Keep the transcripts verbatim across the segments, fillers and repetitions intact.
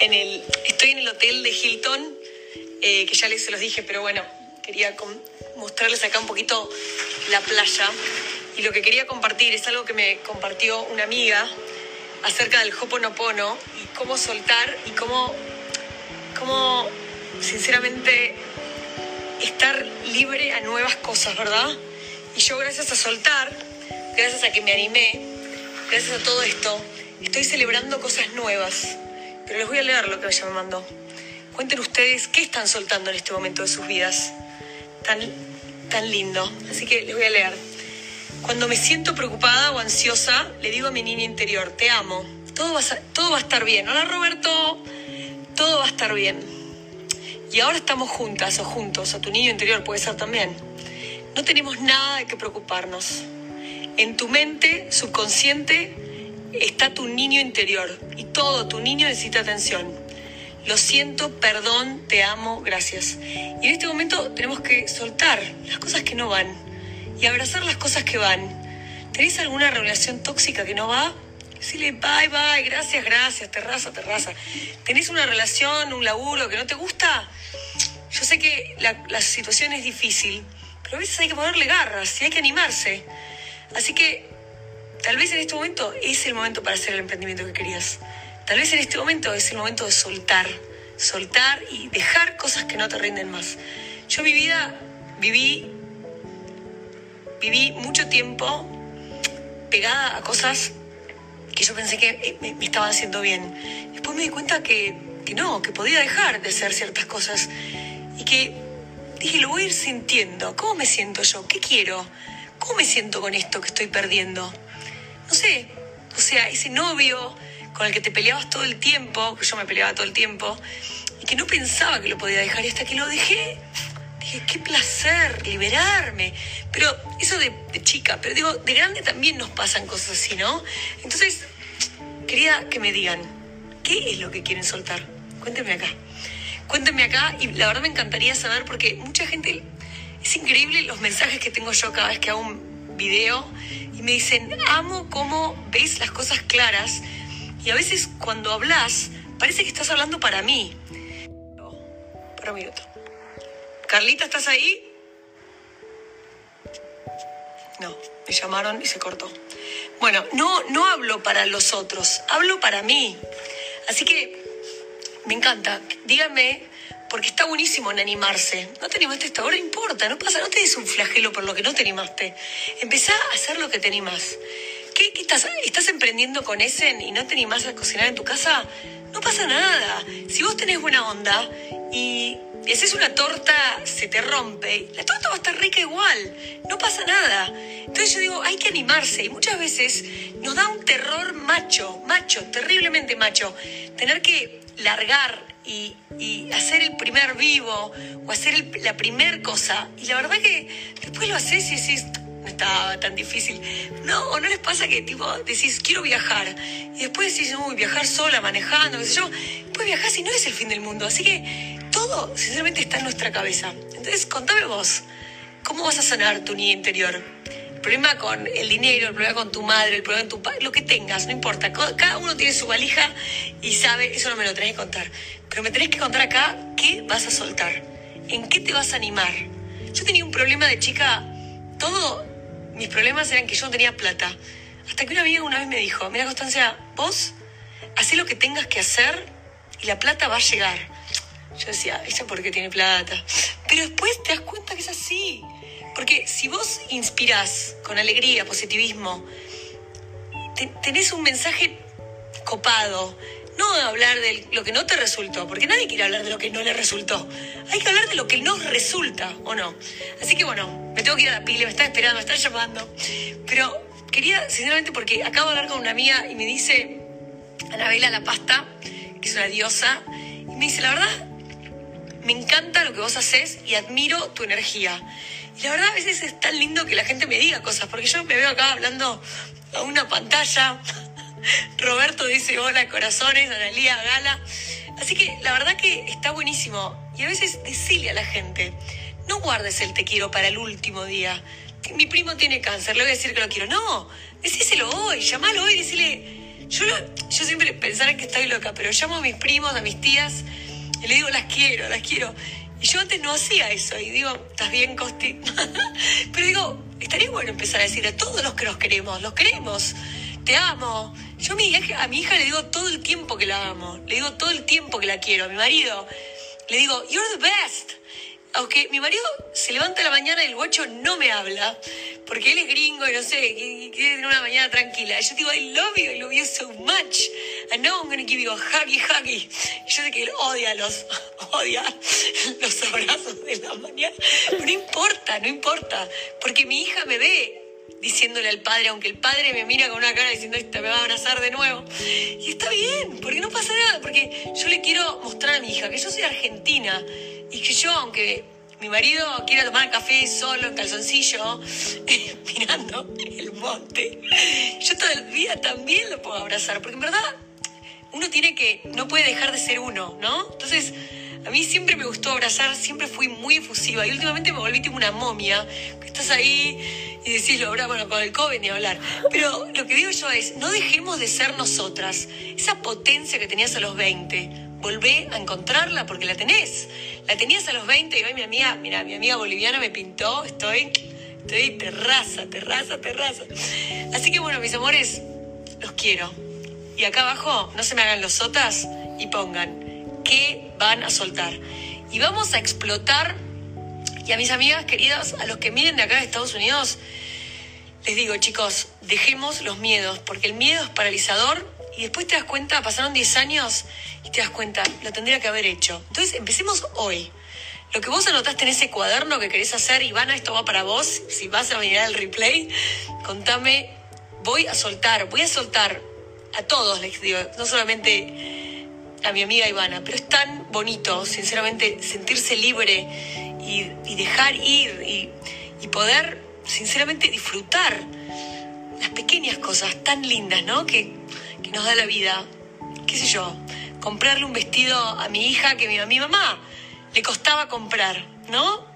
en el, estoy en el hotel de Hilton, eh, que ya les se los dije, pero bueno, quería con, mostrarles acá un poquito la playa. Y lo que quería compartir es algo que me compartió una amiga acerca del Ho'oponopono y cómo soltar y cómo, cómo sinceramente estar libre a nuevas cosas, ¿verdad? Y yo, gracias a soltar, gracias a que me animé, gracias a todo esto, estoy celebrando cosas nuevas. Pero les voy a leer lo que ella me mandó. Cuenten ustedes qué están soltando en este momento de sus vidas. Tan, tan lindo. Así que les voy a leer. Cuando me siento preocupada o ansiosa, le digo a mi niña interior, te amo, todo va a, todo va a estar bien. Hola, Roberto, todo va a estar bien. Y ahora estamos juntas o juntos, o tu niño interior puede ser también. No tenemos nada de qué preocuparnos. En tu mente subconsciente está tu niño interior y todo tu niño necesita atención. Lo siento, perdón, te amo, gracias. Y en este momento tenemos que soltar las cosas que no van y abrazar las cosas que van. ¿Tenés alguna relación tóxica que no va? Decirle bye, bye, gracias, gracias, terraza, terraza. ¿Tenés una relación, un laburo que no te gusta? Yo sé que la, la situación es difícil, pero a veces hay que ponerle garras y hay que animarse. Así que tal vez en este momento es el momento para hacer el emprendimiento que querías. Tal vez en este momento es el momento de soltar, soltar y dejar cosas que no te rinden más. Yo mi vida viví, viví mucho tiempo pegada a cosas que yo pensé que me, me estaban haciendo bien. Después me di cuenta que, que no, que podía dejar de hacer ciertas cosas y que dije, lo voy a ir sintiendo. ¿Cómo me siento yo? ¿Qué quiero? ¿Cómo me siento con esto que estoy perdiendo? No sé, o sea, ese novio con el que te peleabas todo el tiempo, que yo me peleaba todo el tiempo, y que no pensaba que lo podía dejar, y hasta que lo dejé, dije, qué placer, liberarme. Pero eso de, de chica, pero digo, de grande también nos pasan cosas así, ¿no? Entonces, quería que me digan, ¿qué es lo que quieren soltar? Cuéntenme acá. Cuéntenme acá, y la verdad me encantaría saber, porque mucha gente, es increíble los mensajes que tengo yo cada vez que hago un video, y me dicen, amo cómo ves las cosas claras, y a veces cuando hablas, parece que estás hablando para mí. Para un minuto. Carlita, ¿estás ahí? No, me llamaron y se cortó. Bueno, no, no hablo para los otros, hablo para mí. Así que me encanta, díganme, porque está buenísimo en animarse. No te animaste hasta ahora, importa, no pasa, no te des un flagelo por lo que no te animaste. Empezá a hacer lo que te animás. ¿Qué, qué estás, estás emprendiendo con Essen y no te animás a cocinar en tu casa? No pasa nada. Si vos tenés buena onda y y haces una torta, se te rompe, la torta va a estar rica igual, no pasa nada. Entonces yo digo, hay que animarse, y muchas veces nos da un terror macho, macho, terriblemente macho, tener que largar y, y hacer el primer vivo o hacer el, la primer cosa, y la verdad que después lo haces y decís, no estaba tan difícil. No, o no les pasa que tipo decís, quiero viajar, y después decís, uy, viajar sola, manejando, qué sé yo, después viajás y no es el fin del mundo, así que todo, sinceramente, está en nuestra cabeza. Entonces, contame vos, ¿cómo vas a sanar tu niño interior? El problema con el dinero, el problema con tu madre, el problema con tu padre, lo que tengas, no importa. Cada uno tiene su valija y sabe, eso no me lo tenés que contar. Pero me tenés que contar acá qué vas a soltar, en qué te vas a animar. Yo tenía un problema de chica, todos mis problemas eran que yo no tenía plata. Hasta que una amiga una vez me dijo, mira, Constancia, vos hacé lo que tengas que hacer y la plata va a llegar. Yo decía, ¿ella por qué tiene plata? Pero después te das cuenta que es así. Porque si vos inspirás con alegría, positivismo, te, tenés un mensaje copado. No hablar de lo que no te resultó, porque nadie quiere hablar de lo que no le resultó. Hay que hablar de lo que nos resulta, ¿o no? Así que bueno, me tengo que ir a la pila, me está esperando, me están llamando. Pero quería, sinceramente, porque acabo de hablar con una amiga y me dice, Anabela La Pasta, que es una diosa, y me dice, la verdad, me encanta lo que vos haces y admiro tu energía. Y la verdad a veces es tan lindo que la gente me diga cosas, porque yo me veo acá hablando a una pantalla. Roberto dice hola, corazones, Analía, Gala. Así que la verdad que está buenísimo. Y a veces decile a la gente, no guardes el te quiero para el último día. Mi primo tiene cáncer, le voy a decir que lo quiero. No, decíselo hoy, llamalo hoy y decile, Yo, lo, yo siempre pensarán que estoy loca, pero llamo a mis primos, a mis tías, y le digo, las quiero, las quiero. Y yo antes no hacía eso, y digo, ¿estás bien, Costi? Pero digo, estaría bueno empezar a decir a todos los que los queremos, los queremos, te amo. Yo a mi, hija, a mi hija le digo todo el tiempo que la amo, le digo todo el tiempo que la quiero. A mi marido le digo, you're the best. Aunque mi marido se levanta a la mañana y el guacho no me habla, porque él es gringo y no sé, quiere tener una mañana tranquila. Y yo digo, I love you, I love you so much. And now I'm going to give you a huggy, huggy. Y yo sé que él odia los, odia los abrazos de la mañana. Pero no importa, no importa. Porque mi hija me ve diciéndole al padre, aunque el padre me mira con una cara diciendo, esta me va a abrazar de nuevo. Y está bien, porque no pasa nada. Porque yo le quiero mostrar a mi hija que yo soy argentina. Y que yo, aunque mi marido quiera tomar café solo, en calzoncillo, mirando el monte, yo toda la vida también lo puedo abrazar. Porque en verdad, uno tiene que, no puede dejar de ser uno, ¿no? Entonces, a mí siempre me gustó abrazar, siempre fui muy efusiva. Y últimamente me volví tipo una momia, que estás ahí y decís, lo habrá, bueno, con el COVID ni hablar. Pero lo que digo yo es, no dejemos de ser nosotras. Esa potencia que tenías a los veinte, volvé a encontrarla porque la tenés. La tenías a los veinte y hoy mi amiga, mira, mi amiga boliviana me pintó, estoy, estoy terraza, terraza, terraza. Así que bueno, mis amores, los quiero. Y acá abajo, no se me hagan los sotas y pongan qué van a soltar. Y vamos a explotar. Y a mis amigas queridas, a los que miren de acá de Estados Unidos, les digo, chicos, dejemos los miedos, porque el miedo es paralizador. Y después te das cuenta, pasaron diez años y te das cuenta, lo tendría que haber hecho. Entonces, empecemos hoy. Lo que vos anotaste en ese cuaderno que querés hacer, Ivana, esto va para vos. Si vas a mirar el replay, contame, voy a soltar, voy a soltar a todos, les digo, no solamente a mi amiga Ivana, pero es tan bonito, sinceramente, sentirse libre y, y dejar ir y, y poder, sinceramente, disfrutar las pequeñas cosas tan lindas, ¿no? Que, que nos da la vida. Qué sé yo, comprarle un vestido a mi hija que a mi mamá le costaba comprar, ¿no?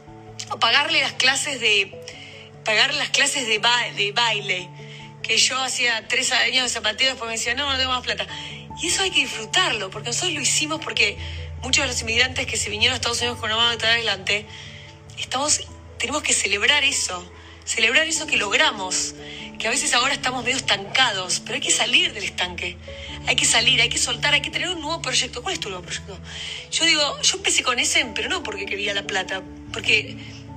O pagarle las clases de pagarle las clases de, ba- de baile, que yo hacía tres años de zapateo, después me decía, no, no tengo más plata. Y eso hay que disfrutarlo, porque nosotros lo hicimos porque muchos de los inmigrantes que se vinieron a Estados Unidos con una mano de adelante, estamos, tenemos que celebrar eso, celebrar eso que logramos, que a veces ahora estamos medio estancados, pero hay que salir del estanque, hay que salir, hay que soltar, hay que tener un nuevo proyecto. ¿Cuál es tu nuevo proyecto? Yo digo, yo empecé con ese, pero no porque quería la plata, porque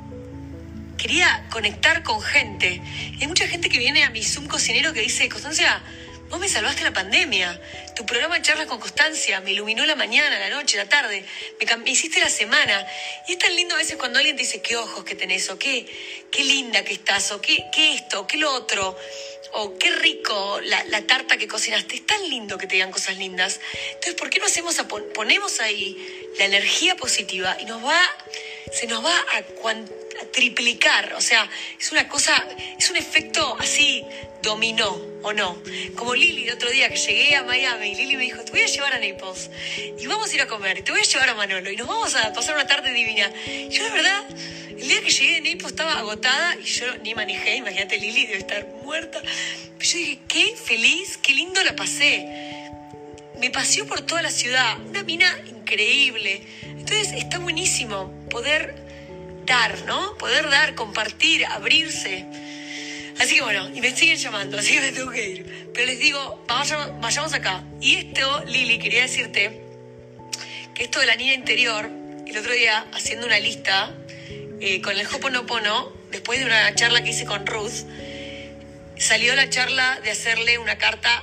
quería conectar con gente. Y hay mucha gente que viene a mi Zoom cocinero que dice, Constancia, vos me salvaste la pandemia, tu programa de charlas con Constancia me iluminó la mañana, la noche, la tarde, me, cam- me hiciste la semana. Y es tan lindo a veces cuando alguien te dice, qué ojos que tenés, o qué, qué linda que estás, o qué, qué esto, qué lo otro, o qué rico la, la tarta que cocinaste. Es tan lindo que te digan cosas lindas. Entonces, ¿por qué no hacemos, a pon- ponemos ahí la energía positiva y nos va, se nos va a, cuan- a triplicar? O sea, es una cosa, es un efecto así dominó, ¿o no? Como Lili el otro día que llegué a Miami y Lili me dijo, te voy a llevar a Naples y vamos a ir a comer, te voy a llevar a Manolo y nos vamos a pasar una tarde divina. Yo la verdad, el día que llegué a Naples estaba agotada y yo ni manejé, imagínate, Lili debe estar muerta. Pero yo dije, qué feliz, qué lindo la pasé. Me paseó por toda la ciudad, una mina increíble. Entonces está buenísimo poder dar, ¿no? Poder dar, compartir, abrirse. Así que bueno, y me siguen llamando, así que me tengo que ir. Pero les digo, vayamos, vayamos acá. Y esto, Lili, quería decirte que esto de la niña interior, el otro día haciendo una lista eh, con el Ho'oponopono, después de una charla que hice con Ruth, salió la charla de hacerle una carta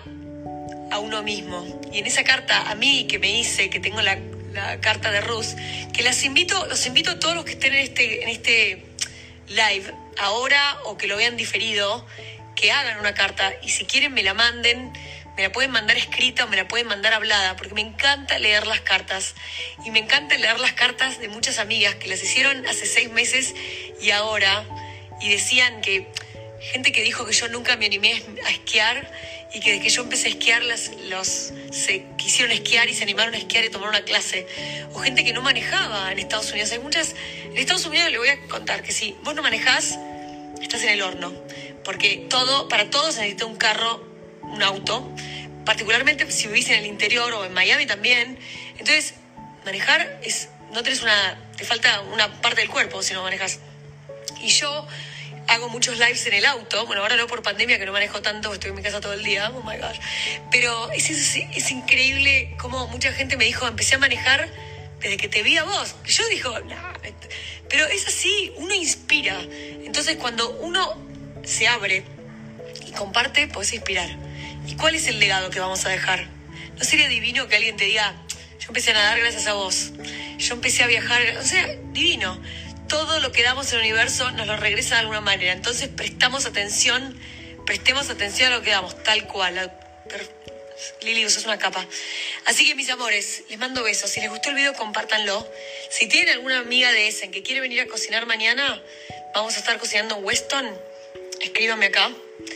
a uno mismo. Y en esa carta a mí que me hice, que tengo la, la carta de Ruth, que las invito, los invito a todos los que estén en este, en este live ahora o que lo vean diferido, que hagan una carta y si quieren me la manden, me la pueden mandar escrita o me la pueden mandar hablada, porque me encanta leer las cartas y me encanta leer las cartas de muchas amigas que las hicieron hace seis meses y ahora, y decían que gente que dijo que yo nunca me animé a esquiar y que desde que yo empecé a esquiar las, los se quisieron esquiar y se animaron a esquiar y tomaron una clase, o gente que no manejaba en Estados Unidos. Hay muchas, en Estados Unidos le voy a contar que si vos no manejás, estás en el horno, porque todo, para todos se necesita un carro, un auto, particularmente si vivís en el interior o en Miami también. Entonces, manejar es, no tenés una, te falta una parte del cuerpo si no manejas. Y yo hago muchos lives en el auto, bueno, ahora no por pandemia que no manejo tanto, estoy en mi casa todo el día, oh my gosh, pero es, es, es increíble cómo mucha gente me dijo, empecé a manejar desde que te vi a vos. Yo digo, nah, pero es así, uno inspira. Entonces cuando uno se abre y comparte, podés inspirar. ¿Y cuál es el legado que vamos a dejar? ¿No sería divino que alguien te diga, yo empecé a nadar gracias a vos, yo empecé a viajar, o sea, divino? Todo lo que damos en el universo nos lo regresa de alguna manera. Entonces prestamos atención, prestemos atención a lo que damos, tal cual. Lili, sos una capa. Así que mis amores, les mando besos. Si les gustó el video, compártanlo. Si tienen alguna amiga de Essen que quiere venir a cocinar mañana, vamos a estar cocinando en Weston, escríbanme acá.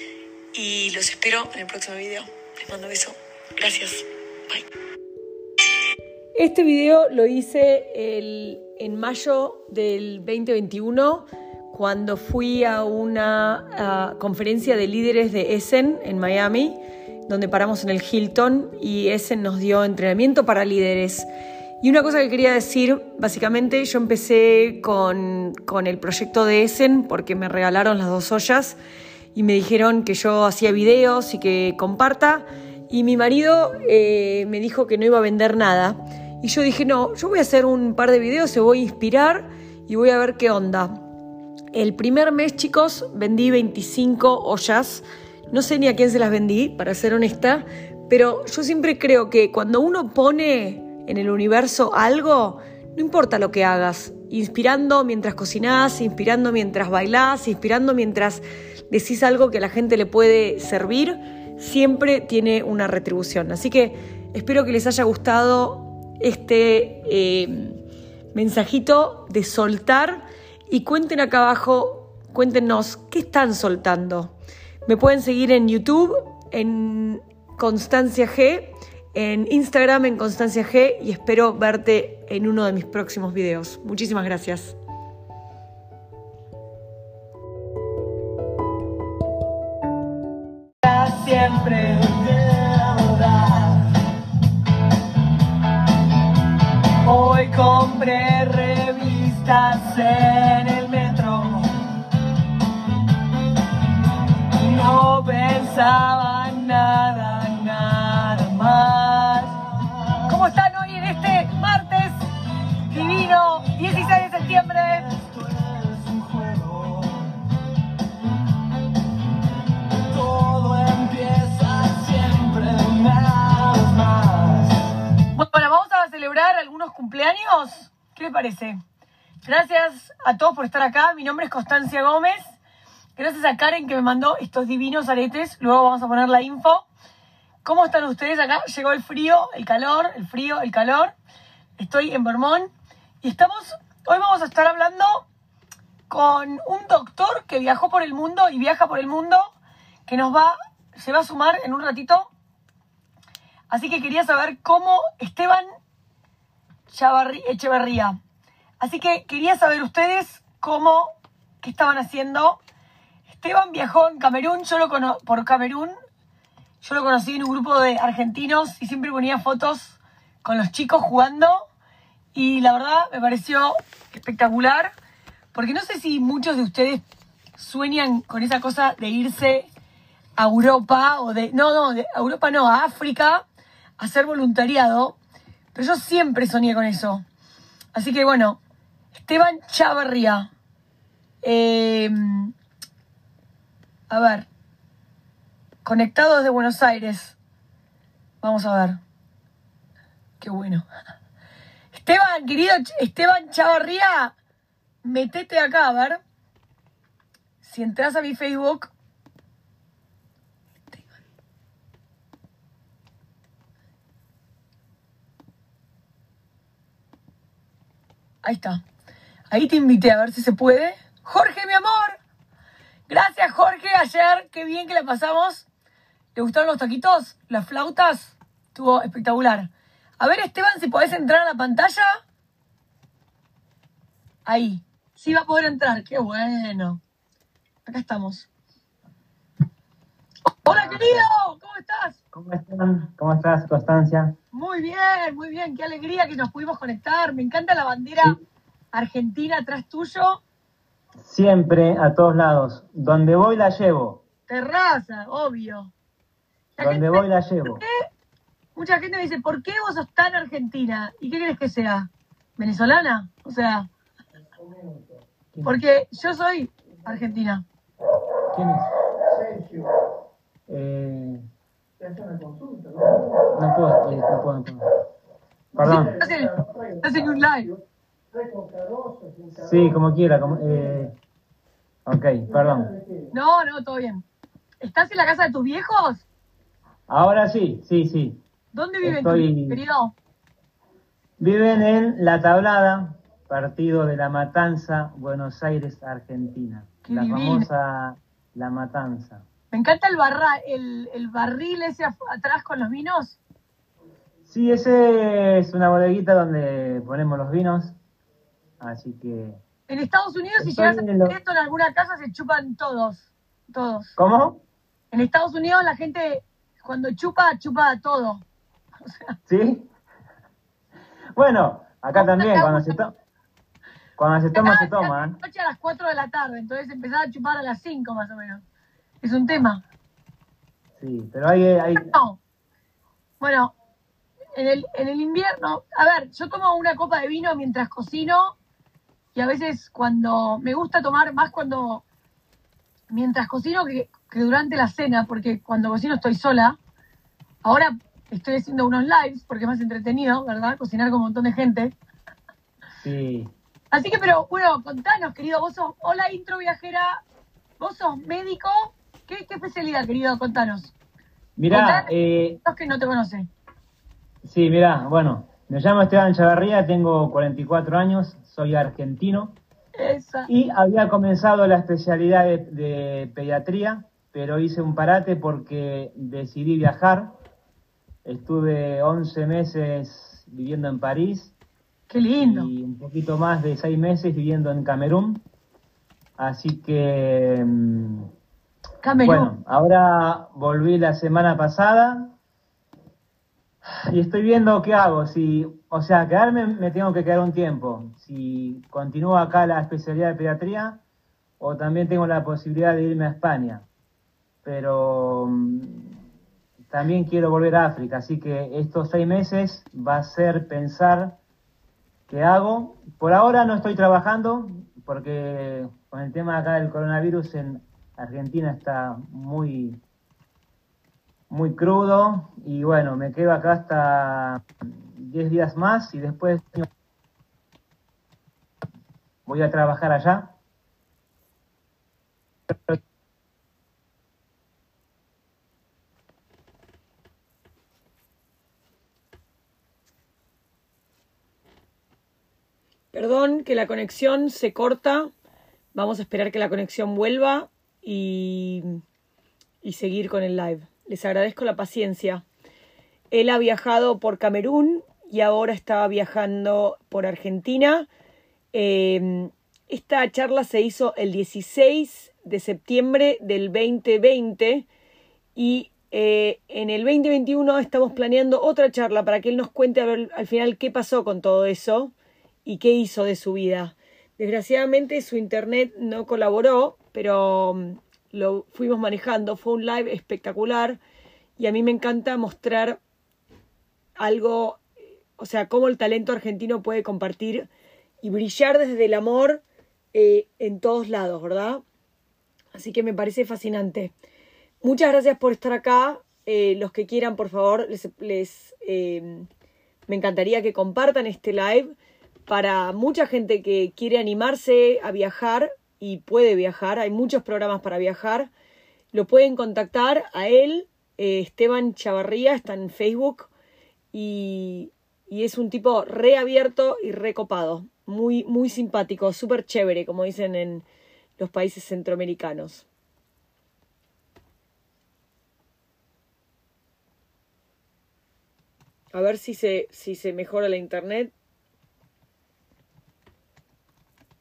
Y los espero en el próximo video. Les mando besos. Gracias. Bye. Este video lo hice el, en mayo del veinte veintiuno, cuando fui a una a conferencia de líderes de Essen en Miami, donde paramos en el Hilton y Essen nos dio entrenamiento para líderes. Y una cosa que quería decir, básicamente yo empecé con, con el proyecto de Essen porque me regalaron las dos ollas y me dijeron que yo hacía videos y que comparta. Y mi marido eh, me dijo que no iba a vender nada. Y yo dije, no, yo voy a hacer un par de videos, se voy a inspirar y voy a ver qué onda. El primer mes, chicos, vendí veinticinco ollas. No sé ni a quién se las vendí, para ser honesta, pero yo siempre creo que cuando uno pone en el universo algo, no importa lo que hagas, inspirando mientras cocinás, inspirando mientras bailás, inspirando mientras decís algo que a la gente le puede servir, siempre tiene una retribución. Así que espero que les haya gustado este eh, mensajito de soltar y cuenten acá abajo, cuéntenos qué están soltando. Me pueden seguir en YouTube, en Constancia G, en Instagram en Constancia G y espero verte en uno de mis próximos videos. Muchísimas gracias. Siempre. Hoy compré revistas en el metro y no pensaba nada, nada más. ¿Cómo están hoy en este martes divino, dieciséis de septiembre? Esto es un juego. Todo empieza siempre una vez más. Bueno, vamos a celebrar algunos cumpleaños. ¿Qué les parece? Gracias a todos por estar acá. Mi nombre es Constancia Gómez. Gracias a Karen que me mandó estos divinos aretes. Luego vamos a poner la info. ¿Cómo están ustedes acá? Llegó el frío, el calor, el frío, el calor. Estoy en Vermont. Y estamos, hoy vamos a estar hablando con un doctor que viajó por el mundo y viaja por el mundo, que nos va, se va a sumar en un ratito. Así que quería saber cómo Esteban Echeverría. Así que quería saber ustedes cómo, qué estaban haciendo. Esteban viajó en Camerún, yo lo cono por Camerún. Yo lo conocí en un grupo de argentinos y siempre ponía fotos con los chicos jugando. Y la verdad me pareció espectacular. Porque no sé si muchos de ustedes sueñan con esa cosa de irse a Europa o de... No, no, de Europa no, a África, a hacer voluntariado. Pero yo siempre soñé con eso. Así que bueno, Esteban Chavarría. Eh, a ver. Conectado desde Buenos Aires. Vamos a ver. Qué bueno. Esteban, querido Esteban Chavarría, metete acá, a ver. Si entras a mi Facebook... Ahí está. Ahí te invité a ver si se puede. Jorge, mi amor. Gracias, Jorge. Ayer, qué bien que la pasamos. ¿Te gustaron los taquitos? Las flautas. Estuvo espectacular. A ver, Esteban, si podés entrar a la pantalla. Ahí. Sí va a poder entrar. Qué bueno. Acá estamos. Hola, querido. ¿Cómo estás? ¿Cómo están? ¿Cómo estás, Constancia? Muy bien, muy bien. Qué alegría que nos pudimos conectar. Me encanta la bandera Sí. argentina atrás tuyo. Siempre, a todos lados. Donde voy la llevo. Terraza, obvio. La Donde gente, voy la llevo. mucha gente me dice, ¿por qué vos sos tan argentina? ¿Y qué crees que sea? ¿Venezolana? O sea, porque yo soy argentina. ¿Quién es? Eh, no puedo, eh, no puedo, no puedo. Perdón. Estás en, estás en un live. Sí, como quiera. Como, eh, ok, perdón. No, no, todo bien. ¿Estás en la casa de tus viejos? Ahora sí, sí, sí. ¿Dónde viven Estoy- tus viejos, querido? Viven en La Tablada, partido de La Matanza, Buenos Aires, Argentina. Qué la divino. famosa La Matanza. Me encanta el, barra, el, el barril ese af- atrás con los vinos. Sí, ese es una bodeguita donde ponemos los vinos, así que... En Estados Unidos, si Estoy llegas a en lo- esto en alguna casa, se chupan todos. Todos. ¿Cómo? En Estados Unidos, la gente, cuando chupa, chupa todo. O sea, ¿Sí? Bueno, acá también, cuando se, to- cuando se toma, se acá toma. de noche a las cuatro de la tarde, entonces empezaba a chupar a las cinco más o menos. Es un tema. Sí, pero hay... hay... No. Bueno, en el, en el invierno, a ver, yo tomo una copa de vino mientras cocino y a veces cuando, me gusta tomar más cuando, mientras cocino que, que durante la cena, porque cuando cocino estoy sola. Ahora estoy haciendo unos lives porque es más entretenido, ¿verdad? Cocinar con un montón de gente. Sí. Así que, pero bueno, contanos, querido, vos sos, hola intro viajera, vos sos médico, ¿qué, qué especialidad, querido? Contanos. Mirá, Contanos eh, los que no te conocen. sí, mirá, bueno, me llamo Esteban Chavarría, tengo cuarenta y cuatro años, soy argentino Esa. y había comenzado la especialidad de, de pediatría, pero hice un parate porque decidí viajar. Estuve once meses viviendo en París Qué lindo. y un poquito más de seis meses viviendo en Camerún. Así que, mm, Camerún. bueno, ahora volví la semana pasada y estoy viendo qué hago. Si, o sea, quedarme me tengo que quedar un tiempo. Si continúo acá la especialidad de pediatría o también tengo la posibilidad de irme a España. Pero mm, también quiero volver a África, así que estos seis meses va a ser pensar qué hago. Por ahora no estoy trabajando porque con el tema acá del coronavirus en Argentina está muy, muy crudo y bueno, me quedo acá hasta diez días más y después voy a trabajar allá. Perdón que la conexión se corta. Vamos a esperar que la conexión vuelva y, y seguir con el live. Les agradezco la paciencia. Él ha viajado por Camerún y ahora estaba viajando por Argentina. Eh, esta charla se hizo el dieciséis de septiembre del veinte veinte y eh, en el veinte veintiuno estamos planeando otra charla para que él nos cuente a ver al final qué pasó con todo eso y qué hizo de su vida. Desgraciadamente su internet no colaboró, pero um, lo fuimos manejando. Fue un live espectacular y a mí me encanta mostrar algo, o sea, cómo el talento argentino puede compartir y brillar desde el amor eh, en todos lados, ¿verdad? Así que me parece fascinante. Muchas gracias por estar acá. Eh, los que quieran, por favor, les, les eh, me encantaría que compartan este live para mucha gente que quiere animarse a viajar y puede viajar. Hay muchos programas para viajar. Lo pueden contactar a él, eh, Esteban Chavarría, está en Facebook y, y es un tipo reabierto y recopado. Muy, muy simpático, súper chévere, como dicen en los países centroamericanos. A ver si se, si se mejora la internet.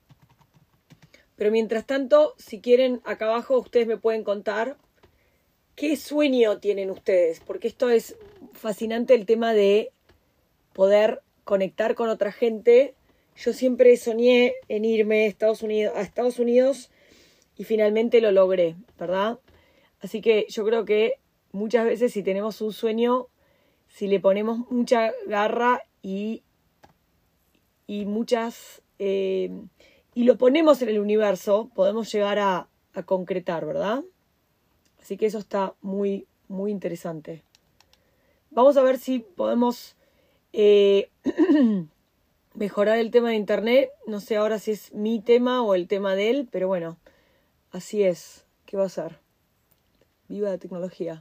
Pero mientras tanto, si quieren, acá abajo ustedes me pueden contar ¿qué sueño tienen ustedes? Porque esto es fascinante, el tema de poder conectar con otra gente. Yo siempre soñé en irme a Estados Unidos, a Estados Unidos y finalmente lo logré, ¿verdad? Así que yo creo que muchas veces si tenemos un sueño, si le ponemos mucha garra y, y muchas eh, y lo ponemos en el universo, podemos llegar a, a concretar, ¿verdad? Así que eso está muy, muy interesante. Vamos a ver si podemos eh, mejorar el tema de internet. No sé ahora si es mi tema o el tema de él, pero bueno, así es. ¿Qué va a ser? Viva la tecnología.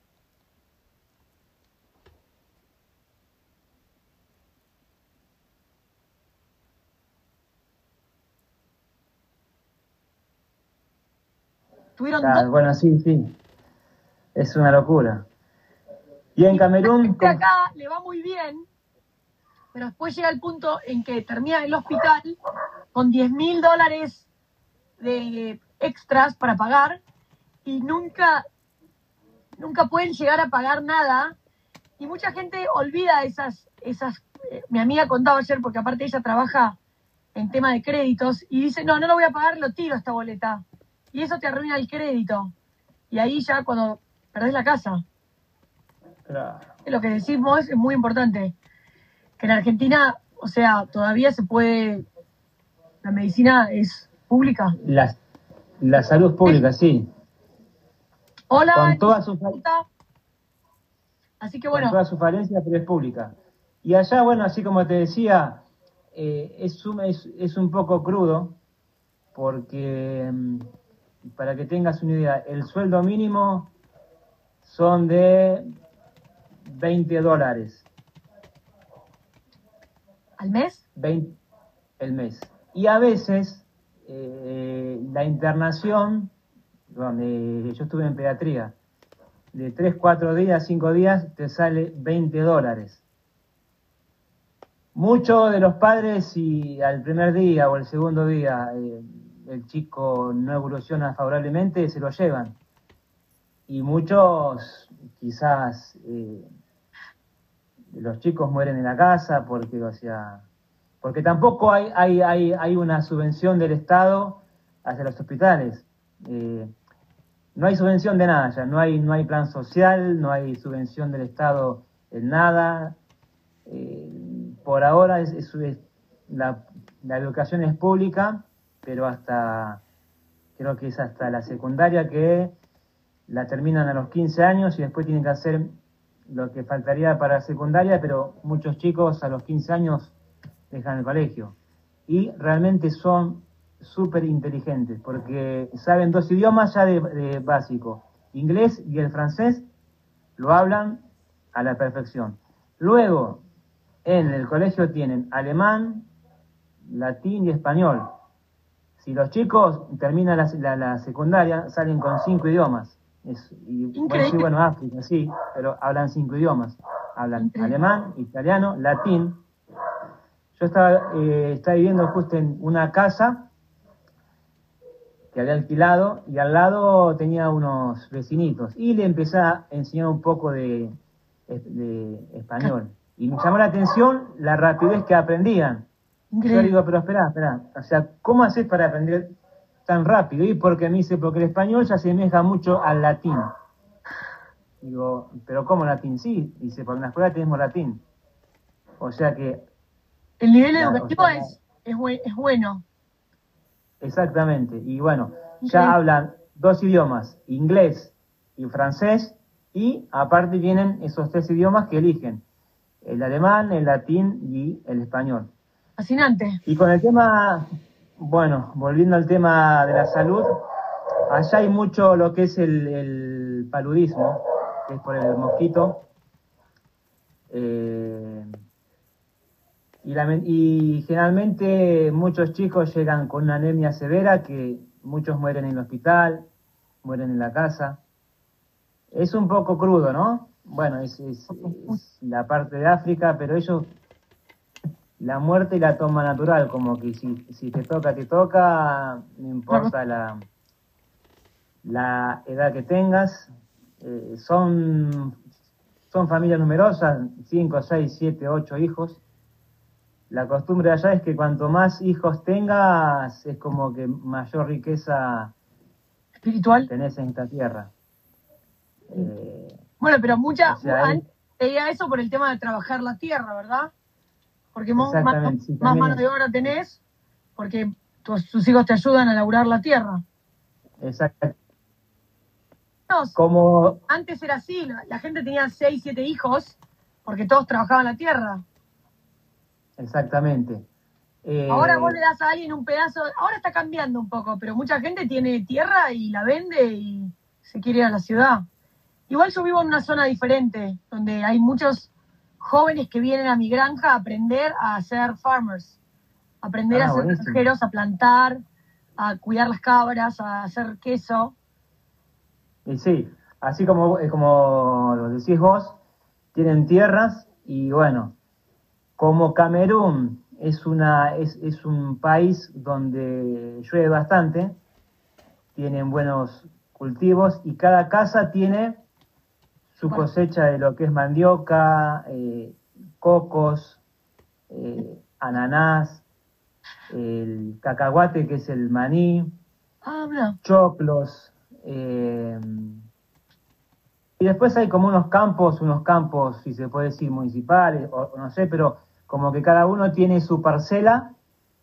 Tuvieron Ah, dos... bueno, sí, sí. Es una locura. Y en Camerún, Este acá le va muy bien, pero después llega el punto en que termina en el hospital con diez mil dólares de extras para pagar y nunca, nunca pueden llegar a pagar nada. Y mucha gente olvida esas, esas, eh, mi amiga contaba ayer, porque aparte ella trabaja en tema de créditos, y dice, no, no lo voy a pagar, lo tiro esta boleta. Y eso te arruina el crédito. Y ahí ya cuando perdés la casa. claro, Lo que decimos es muy importante. Que en Argentina, o sea, todavía se puede, la medicina es pública. la, la salud pública, sí. Hola, Con todas sus así que con bueno, todas sus falencias, pero es pública. Y allá, bueno, así como te decía, eh, es, un, es, es un poco crudo, porque, mm, para que tengas una idea, el sueldo mínimo son de veinte dólares al mes, veinte el mes. Y a veces, eh, la internación, donde yo estuve en pediatría, de tres, cuatro días, cinco días, te sale veinte dólares. Muchos de los padres, si al primer día o el segundo día eh, el chico no evoluciona favorablemente, se lo llevan. Y muchos, quizás, eh, los chicos mueren en la casa porque, o sea, porque tampoco hay, hay, hay, hay una subvención del Estado hacia los hospitales. Eh, no hay subvención de nada ya, no hay, no hay plan social, no hay subvención del Estado en nada. Eh, por ahora es, es, es la, la educación es pública, pero hasta, creo que es hasta la secundaria, que la terminan a los quince años y después tienen que hacer lo que faltaría para la secundaria, pero muchos chicos a los quince años dejan el colegio. Y realmente son súper inteligentes, porque saben dos idiomas ya de, de básico. Inglés y el francés lo hablan a la perfección. Luego, en el colegio tienen alemán, latín y español. Si los chicos terminan la, la, la secundaria, salen con cinco idiomas. Es, y bueno, sí, bueno, África, sí, pero hablan cinco idiomas. Hablan Increíble. alemán, italiano, latín. Yo estaba, eh, estaba viviendo justo en una casa que había alquilado y al lado tenía unos vecinitos y le empecé a enseñar un poco de, de español. Y me llamó la atención la rapidez que aprendían. increíble. Yo le digo, pero espera, espera, o sea, ¿cómo haces para aprender tan rápido? Y porque me dice, porque el español ya se asemeja mucho al latín. Digo, ¿pero cómo latín? Sí, dice, porque en la escuela tenemos latín. O sea que... El nivel la- o educativo sea, es, es, bue- es bueno. exactamente, y bueno, Increíble. ya hablan dos idiomas, inglés y francés, y aparte vienen esos tres idiomas que eligen, el alemán, el latín y el español. Fascinante. Y con el tema, bueno, volviendo al tema de la salud, allá hay mucho lo que es el, el paludismo, que es por el mosquito. Eh, y, lamen- y generalmente muchos chicos llegan con una anemia severa, que muchos mueren en el hospital, mueren en la casa. Es un poco crudo, ¿no? Bueno, es, es- es la parte de África, pero ellos la muerte la toma natural, como que si, si te toca, te toca, no importa la, la edad que tengas, eh, son, son familias numerosas, cinco, seis, siete, ocho hijos. La costumbre de allá es que cuanto más hijos tengas, es como que mayor riqueza espiritual. tenés en esta tierra. Eh, Bueno, pero mucha, o sea, antes veía eso por el tema de trabajar la tierra, ¿verdad? Porque mo- más, exactamente, sí, más también mano es- de obra tenés, porque tus, tus hijos te ayudan a laburar la tierra. exacto. No, Como, antes era así, la, la gente tenía seis, siete hijos, porque todos trabajaban la tierra. exactamente. Eh, Ahora vos le das a alguien un pedazo, ahora está cambiando un poco, pero mucha gente tiene tierra y la vende y se quiere ir a la ciudad. Igual yo vivo en una zona diferente, donde hay muchos jóvenes que vienen a mi granja a aprender a ser farmers, a aprender Ah, a ser buenísimo. granjeros, a plantar, a cuidar las cabras, a hacer queso. Y sí, así como, eh, como lo decís vos, tienen tierras y bueno, como Camerún es, una, es, es un país donde llueve bastante, tienen buenos cultivos y cada casa tiene su Bueno. cosecha de lo que es mandioca, eh, cocos, eh, ananás, el cacahuate que es el maní, Ah, mira. choclos, eh, y después hay como unos campos, unos campos, si se puede decir, municipales, o, o no sé, pero como que cada uno tiene su parcela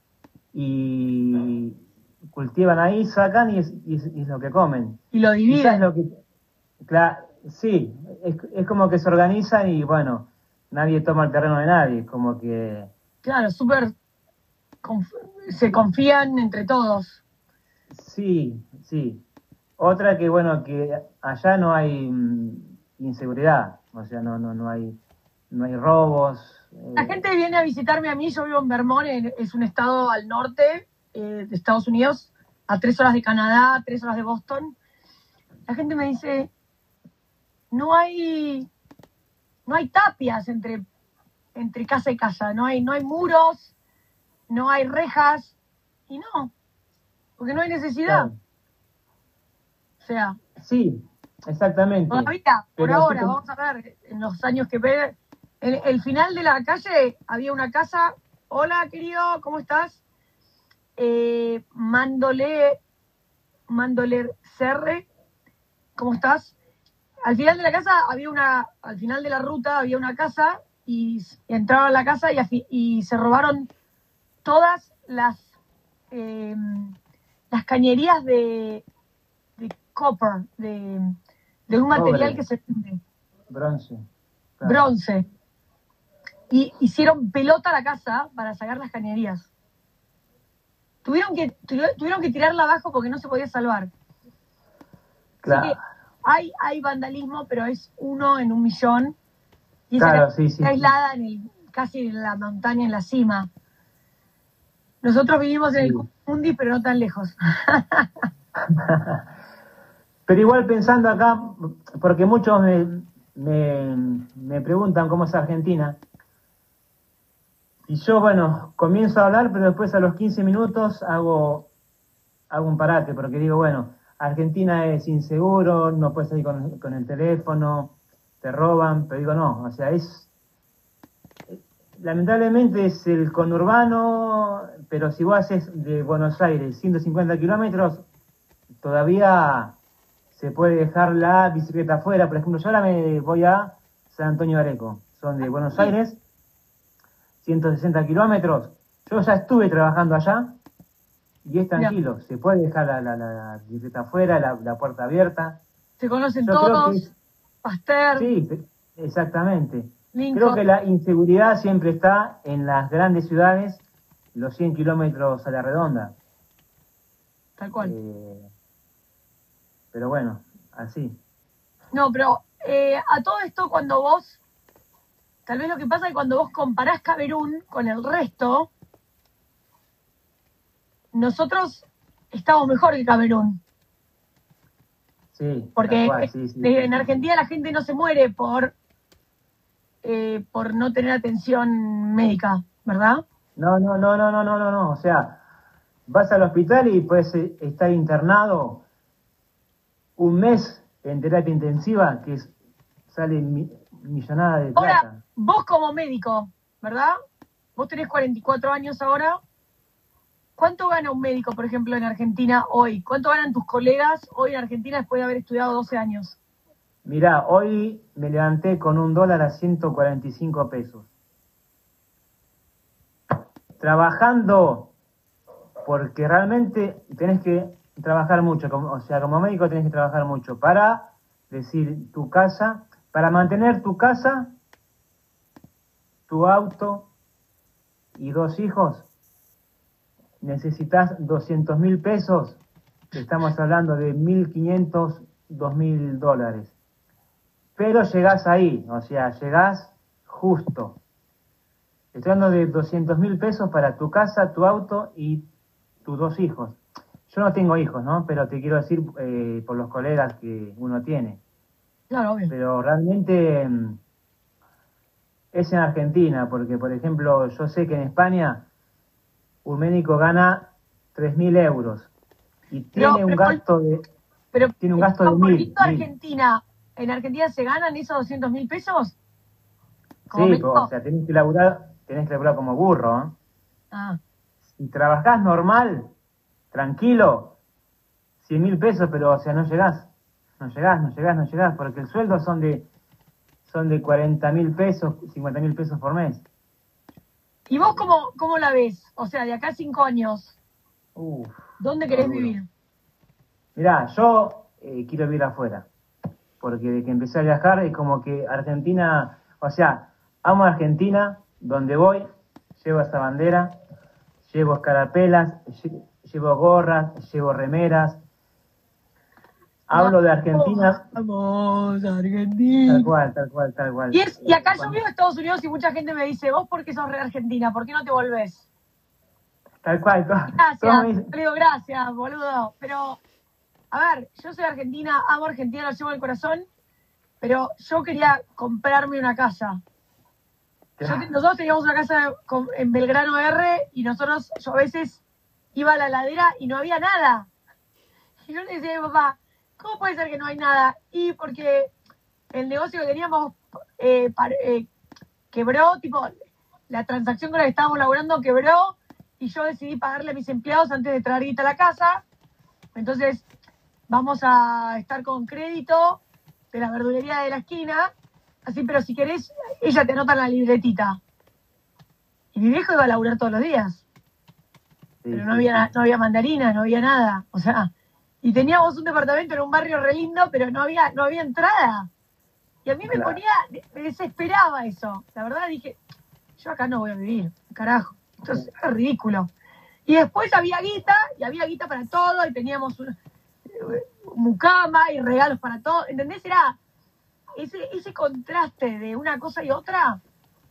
y cultivan ahí, sacan y es, y es- y es lo que comen. Y lo Quizás dividen. lo que, cla- sí, es, es como que se organizan y bueno, nadie toma el terreno de nadie, como que Claro, súper. conf- se confían entre todos. sí, sí. Otra que bueno, que allá no hay mm, inseguridad, o sea, no, no, no hay, no hay robos. La eh, gente viene a visitarme a mí, yo vivo en Vermont, en- es un estado al norte eh, de Estados Unidos, a tres horas de Canadá, a tres horas de Boston. La gente me dice, no hay, no hay tapias entre, entre casa y casa, no hay, no hay muros, no hay rejas, y no, porque no hay necesidad. claro. O sea, Sí, exactamente. todavía, por Pero así ahora, como- vamos a ver, en los años que ve, en el final de la calle había una casa, hola querido, ¿cómo estás? Eh, Mándole, Mándole Serre, ¿cómo estás? Al final de la casa había una, al final de la ruta había una casa y s- entraron a la casa y, afi- y se robaron todas las eh, las cañerías de, de copper, de, de un material Cobre. que se funde, Bronce. claro. bronce. Y hicieron pelota a la casa para sacar las cañerías. Tuvieron que, tuvi- tuvieron que tirarla abajo porque no se podía salvar. Así Claro. que hay, hay vandalismo, pero es uno en un millón. Y esa Claro, casa sí, sí, está sí. aislada en el, casi en la montaña, en la cima. Nosotros vivimos en el Sí. Mundi, pero no tan lejos. Pero igual pensando acá, porque muchos me, me, me preguntan cómo es Argentina, y yo, bueno, comienzo a hablar, pero después a los quince minutos hago, hago un parate, porque digo, bueno, Argentina es inseguro, no puedes salir con, con el teléfono, te roban, pero digo, no, o sea, es, lamentablemente es el conurbano, pero si vos haces de Buenos Aires ciento cincuenta kilómetros, todavía se puede dejar la bicicleta afuera. Por ejemplo, yo ahora me voy a San Antonio de Areco, son de Buenos Aires, ciento sesenta kilómetros. Yo ya estuve trabajando allá y es tranquilo, se puede dejar la, la, la bicicleta afuera, la, la puerta abierta. Se conocen Yo creo todos, que es- Pasteur, sí, exactamente. Lincoln. Creo que la inseguridad siempre está en las grandes ciudades, los cien kilómetros a la redonda. Tal cual. Eh, pero bueno, así. No, pero eh, a todo esto cuando vos, tal vez lo que pasa es que cuando vos comparás Camerún con el resto, nosotros estamos mejor que Camerún. Sí, Porque tal cual, sí, sí, eh, sí. en Argentina la gente no se muere por, eh, por no tener atención médica, ¿verdad? No, no, no, no, no, no, no, no. O sea, vas al hospital y puedes eh, estar internado un mes en terapia intensiva, que es, sale mi, millonada de Ahora, plata. vos como médico, ¿verdad? Vos tenés cuarenta y cuatro años ahora. ¿Cuánto gana un médico, por ejemplo, en Argentina hoy? ¿Cuánto ganan tus colegas hoy en Argentina después de haber estudiado doce años? Mirá, hoy me levanté con un dólar a ciento cuarenta y cinco pesos. Trabajando, porque realmente tenés que trabajar mucho, como, o sea, como médico tenés que trabajar mucho para decir tu casa, para mantener tu casa, tu auto y dos hijos, necesitas doscientos mil pesos, que estamos hablando de mil quinientos, dos mil dólares. Pero llegás ahí, o sea, llegás justo. Estoy hablando de doscientos mil pesos para tu casa, tu auto y tus dos hijos. Yo no tengo hijos, ¿no? Pero te quiero decir eh, por los colegas que uno tiene. Claro, obvio. Pero realmente mm, es en Argentina, porque por ejemplo, yo sé que en España un médico gana tres mil euros y tiene Pero- un pero- gasto de Pero, tiene un gasto de mil. volviendo a mil. Argentina, ¿en Argentina se ganan esos doscientos mil pesos? ¿Como Sí, médico? o sea, tenés que laburar, tenés que laburar como burro, ¿eh? Ah, Si trabajás normal, tranquilo, cien mil pesos, pero o sea, no llegás, no llegás, no llegás, no llegás, porque el sueldo son de son de cuarenta mil pesos, cincuenta mil pesos por mes. ¿y vos cómo, cómo la ves? O sea, de acá a cinco años, Uf, ¿dónde querés duro. vivir? Mirá, yo eh, quiero vivir afuera, porque de que empecé a viajar es como que Argentina, o sea, amo Argentina, donde voy, llevo esa bandera, llevo escarapelas, lle- llevo gorras, llevo remeras, hablo de Argentina, Vamos, tal Argentina. cual, tal cual, tal cual. Y, es, y acá yo Cuando- vivo en Estados Unidos y mucha gente me dice, vos por qué sos re argentina, ¿por qué no te volvés? Tal cual, to- todos me Gracias, dicen- le digo gracias, boludo. Pero, a ver, yo soy argentina, amo Argentina, lo llevo en el corazón, pero yo quería comprarme una casa. Yo te- nosotros teníamos una casa con- en Belgrano R y nosotros, yo a veces iba a la ladera y no había nada. Y yo le decía a mi papá, ¿cómo puede ser que no hay nada? Y porque el negocio que teníamos eh, par- eh, quebró, tipo, la transacción con la que estábamos laburando quebró y yo decidí pagarle a mis empleados antes de traer guita a la casa. Entonces, vamos a estar con crédito de la verdulería de la esquina. Así, pero si querés, ella te anota en la libretita. Y mi viejo iba a laburar todos los días. Sí, Pero no sí, había, sí. no había mandarinas, no había nada. O sea, y teníamos un departamento en un barrio re lindo, pero no había, no había entrada. Y a mí me Claro. ponía, me desesperaba eso. La verdad dije, yo acá no voy a vivir, carajo. Esto es ridículo. Y después había guita, y había guita para todo, y teníamos una, mucama y regalos para todo. ¿Entendés? Era ese, ese contraste de una cosa y otra.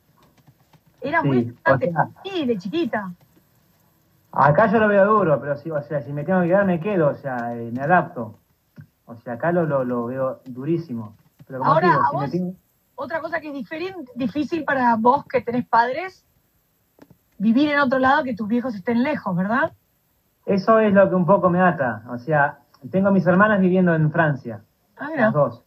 Era muy Sí, importante o sea- para mí de chiquita. Acá yo lo veo duro, pero sí, o sea, si me tengo que quedar me quedo, o sea, eh, me adapto. O sea, acá lo, lo, lo veo durísimo. Pero como te Ahora, digo, a si me vos- tengo- Otra cosa que es diferente, difícil para vos que tenés padres, vivir en otro lado que tus viejos estén lejos, ¿verdad? Eso es lo que un poco me ata. O sea, tengo a mis hermanas viviendo en Francia, Ah, mira. las dos.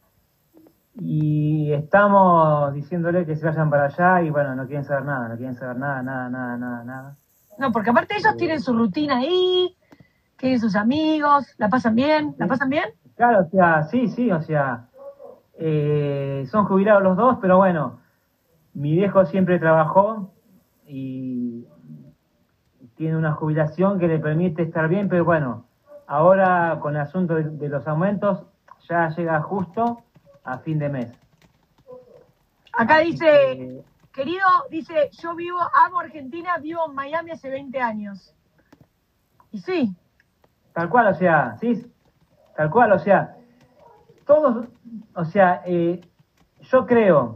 Y estamos diciéndole que se vayan para allá y bueno, no quieren saber nada, no quieren saber nada, nada, nada, nada, nada. No, porque aparte ellos tienen su rutina ahí, tienen sus amigos, la pasan bien, ¿la Sí. pasan bien? Claro, o sea, sí, sí, o sea, eh, son jubilados los dos, pero bueno, mi viejo siempre trabajó y tiene una jubilación que le permite estar bien, pero bueno, ahora con el asunto de, de los aumentos ya llega justo a fin de mes. Acá Así dice, que, querido, dice, yo vivo, amo Argentina, vivo en Miami hace veinte años. Y sí, tal cual, o sea, sí, tal cual, o sea, todos, o sea, eh, yo creo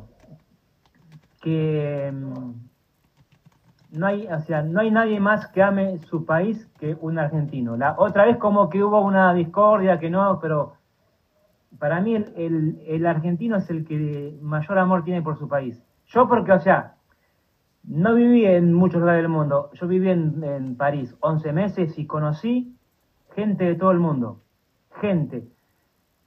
que mm, no hay, o sea, no hay nadie más que ame su país que un argentino. La otra vez como que hubo una discordia, que no, pero para mí el, el, el argentino es el que mayor amor tiene por su país. Yo porque, o sea, no viví en muchos lugares del mundo. Yo viví en, en París once meses y conocí gente de todo el mundo. Gente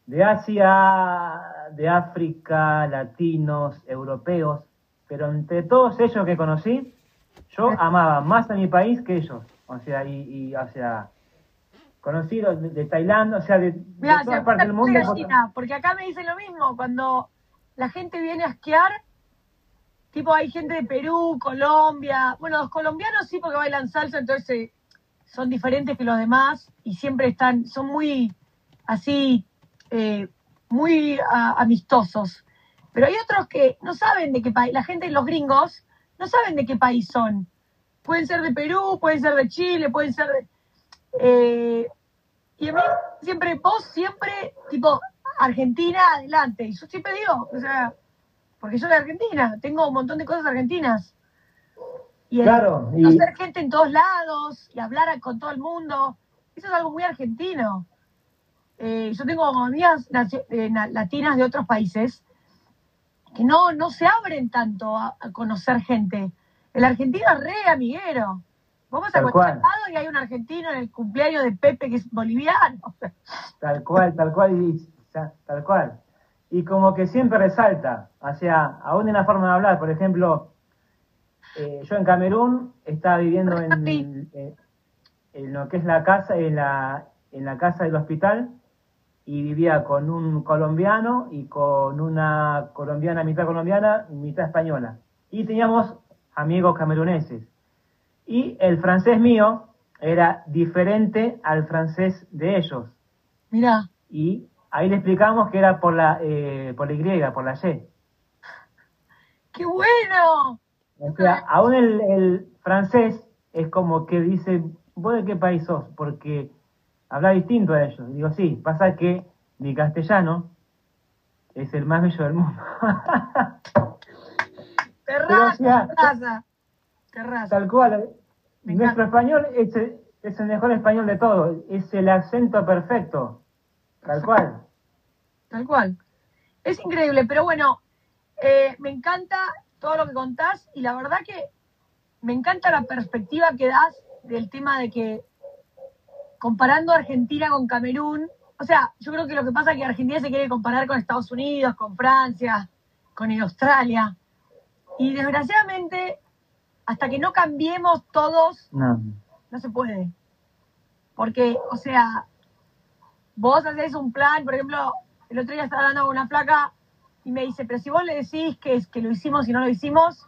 de Asia, de África, latinos, europeos, pero entre todos ellos que conocí, yo amaba más a mi país que ellos. O sea, y, y o sea, conocidos de, de Tailandia, o sea, de, de Mirá, todas se partes del mundo. gallina, porque acá me dicen lo mismo, cuando la gente viene a esquiar, tipo hay gente de Perú, Colombia, bueno, los colombianos sí porque bailan salsa, entonces eh, son diferentes que los demás y siempre están, son muy así, eh, muy a, amistosos. Pero hay otros que no saben de qué país, la gente, los gringos, no saben de qué país son. Pueden ser de Perú, pueden ser de Chile, pueden ser de... Eh, y a mí siempre, vos siempre, tipo, Argentina, adelante. Y yo siempre digo, o sea, porque yo soy de Argentina, tengo un montón de cosas argentinas. Y el Claro, y conocer gente en todos lados y hablar con todo el mundo, eso es algo muy argentino. Eh, yo tengo amigas nacio- eh, na- latinas de otros países que no, no se abren tanto a, a conocer gente. El argentino es re amiguero. Vos vas a tal cualquier cual, lado y hay un argentino en el cumpleaños de Pepe que es boliviano. tal cual, tal cual, y, ta- tal cual. Y como que siempre resalta, o sea, aún en la forma de hablar, por ejemplo, eh, yo en Camerún estaba viviendo en, eh, en lo que es la casa, en la, en la casa del hospital, y vivía con un colombiano y con una colombiana, mitad colombiana y mitad española. Y teníamos amigos cameruneses. Y el francés mío era diferente al francés de ellos. Mirá, Y ahí le explicamos que era por la, eh, por la Y, por la Y. ¡qué bueno! O sea, aún el, el francés es como que dice, ¿vos de qué país sos? Porque habla distinto a ellos. Digo, sí, pasa que mi castellano es el más bello del mundo. Terraza, o sea, terraza, terraza. Tal cual. Me Nuestro encanta. español es el, es el mejor español de todos. Es el acento perfecto. Tal cual. Tal cual. Es increíble, pero bueno, eh, me encanta todo lo que contás y la verdad que me encanta la perspectiva que das del tema de que comparando Argentina con Camerún, o sea, yo creo que lo que pasa es que Argentina se quiere comparar con Estados Unidos, con Francia, con Australia. Y desgraciadamente, hasta que no cambiemos todos, No. no se puede. Porque, o sea, vos hacés un plan, por ejemplo, el otro día estaba hablando con una flaca y me dice, pero si vos le decís que, es, que lo hicimos y no lo hicimos,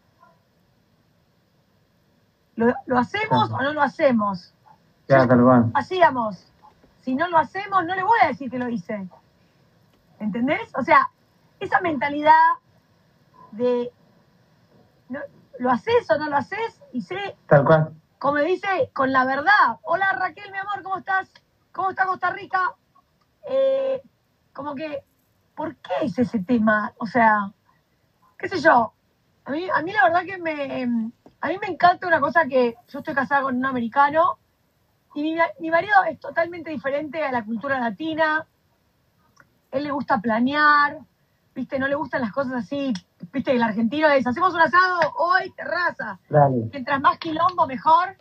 ¿lo, lo hacemos Claro. o no lo hacemos? Ya, tal cual. Hacíamos. Si no lo hacemos, no le voy a decir que lo hice. ¿Entendés? O sea, esa mentalidad de no, ¿lo haces o no lo haces? Y sé, Tal cual. como dice, con la verdad. Hola Raquel, mi amor, ¿cómo estás? ¿Cómo está Costa Rica? Eh, como que, ¿por qué es ese tema? O sea, qué sé yo. A mí, a mí la verdad que me, a mí me encanta una cosa que yo estoy casada con un americano y mi, mi marido es totalmente diferente a la cultura latina. Él le gusta planear, ¿viste? No le gustan las cosas así, ¿viste? El argentino es, hacemos un asado, hoy, terraza. Dale. Mientras más quilombo, mejor.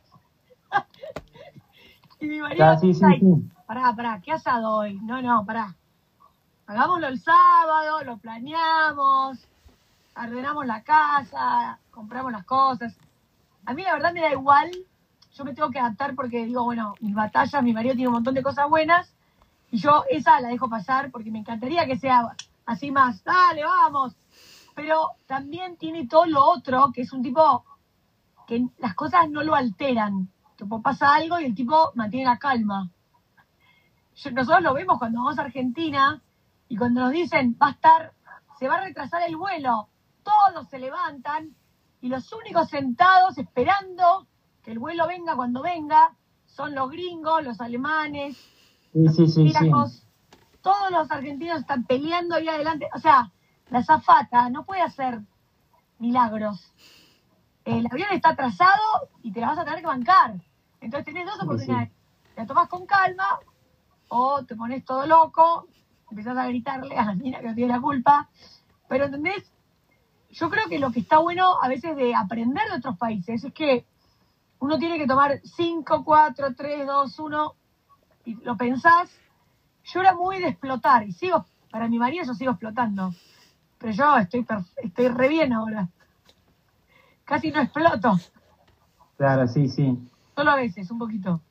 Y mi marido, Ya, sí, sí, ay, sí. pará, pará, ¿qué asado hoy? No, no, pará. Hagámoslo el sábado, lo planeamos, ordenamos la casa, compramos las cosas. A mí la verdad me da igual, yo me tengo que adaptar porque digo, bueno, mis batallas, mi marido tiene un montón de cosas buenas y yo esa la dejo pasar porque me encantaría que sea así más, dale, vamos. Pero también tiene todo lo otro, que es un tipo que las cosas no lo alteran. Tipo, pasa algo y el tipo mantiene la calma. Yo- nosotros lo vemos cuando vamos a Argentina y cuando nos dicen, va a estar, se va a retrasar el vuelo, todos se levantan y los únicos sentados esperando que el vuelo venga cuando venga son los gringos, los alemanes, Sí, sí, sí, sí. austriacos. Todos los argentinos están peleando ahí adelante. O sea, la azafata no puede hacer milagros. El avión está atrasado y te la vas a tener que bancar. Entonces tenés dos Sí, oportunidades. Te la tomás con calma o te pones todo loco, empezás a gritarle a la mina que no tiene la culpa. Pero ¿entendés? Yo creo que lo que está bueno a veces de aprender de otros países es que uno tiene que tomar cinco, cuatro, tres, dos, uno y lo pensás. yo era muy de explotar, y sigo, para mi marido yo sigo explotando, pero yo estoy, perf- estoy re bien ahora, casi no exploto, Claro, sí, sí. solo a veces, un poquito.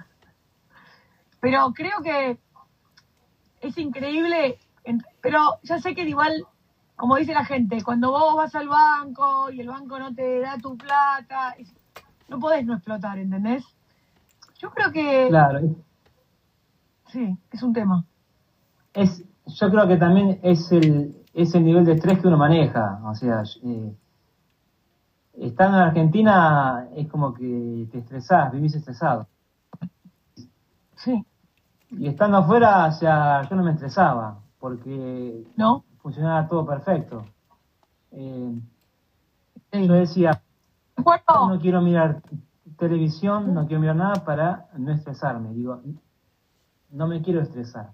Pero creo que es increíble, en- pero ya sé que igual, como dice la gente, cuando vos vas al banco y el banco no te da tu plata, es- no podés no explotar, ¿entendés? Yo creo que Claro, sí, es un tema. es, yo creo que también es el, es el nivel de estrés que uno maneja. O sea, eh, estando en Argentina es como que te estresás, vivís estresado. Sí, Y estando afuera, o sea, yo no me estresaba, porque ¿no? funcionaba todo perfecto. Eh, Sí. yo decía, Bueno, no quiero mirar televisión, no quiero mirar nada para no estresarme. Digo, no me quiero estresar.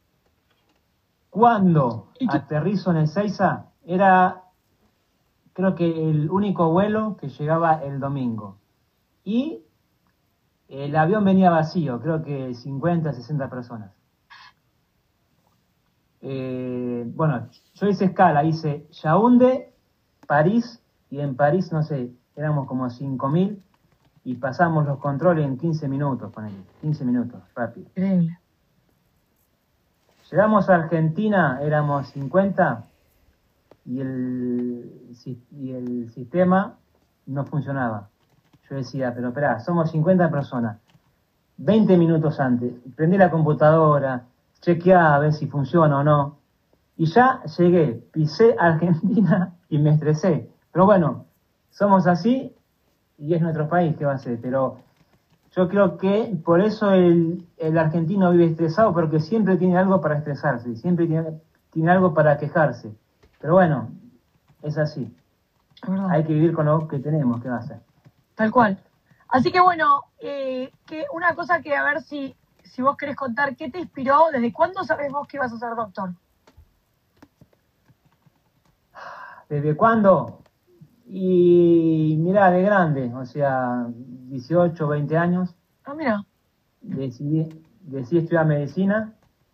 Cuando ¿y qué? aterrizo en Ezeiza, era creo que el único vuelo que llegaba el domingo. Y el avión venía vacío, creo que cincuenta, sesenta personas. Eh, bueno, yo hice escala, hice Yaoundé, París, y en París, no sé, éramos como cinco mil y pasamos los controles en quince minutos, ponele, quince minutos, rápido. Increíble. Llegamos a Argentina, éramos cincuenta y el, si- y el sistema no funcionaba. Yo decía, pero espera, somos cincuenta personas, veinte minutos antes, prendí la computadora, chequeá a ver si funciona o no, y ya llegué, pisé Argentina y me estresé. Pero bueno, somos así y es nuestro país, ¿qué va a ser? Pero yo creo que por eso el, el argentino vive estresado, porque siempre tiene algo para estresarse, siempre tiene, tiene algo para quejarse. Pero bueno, es así. Es verdad. Hay que vivir con lo que tenemos, ¿qué va a hacer? Tal cual. Así que bueno, eh, que una cosa que a ver si, si vos querés contar, ¿qué te inspiró? ¿Desde cuándo sabés vos que ibas a ser doctor? ¿Desde cuándo? Y mirá, de grande, o sea, dieciocho, veinte años, Ah, mira, decidí, decidí estudiar medicina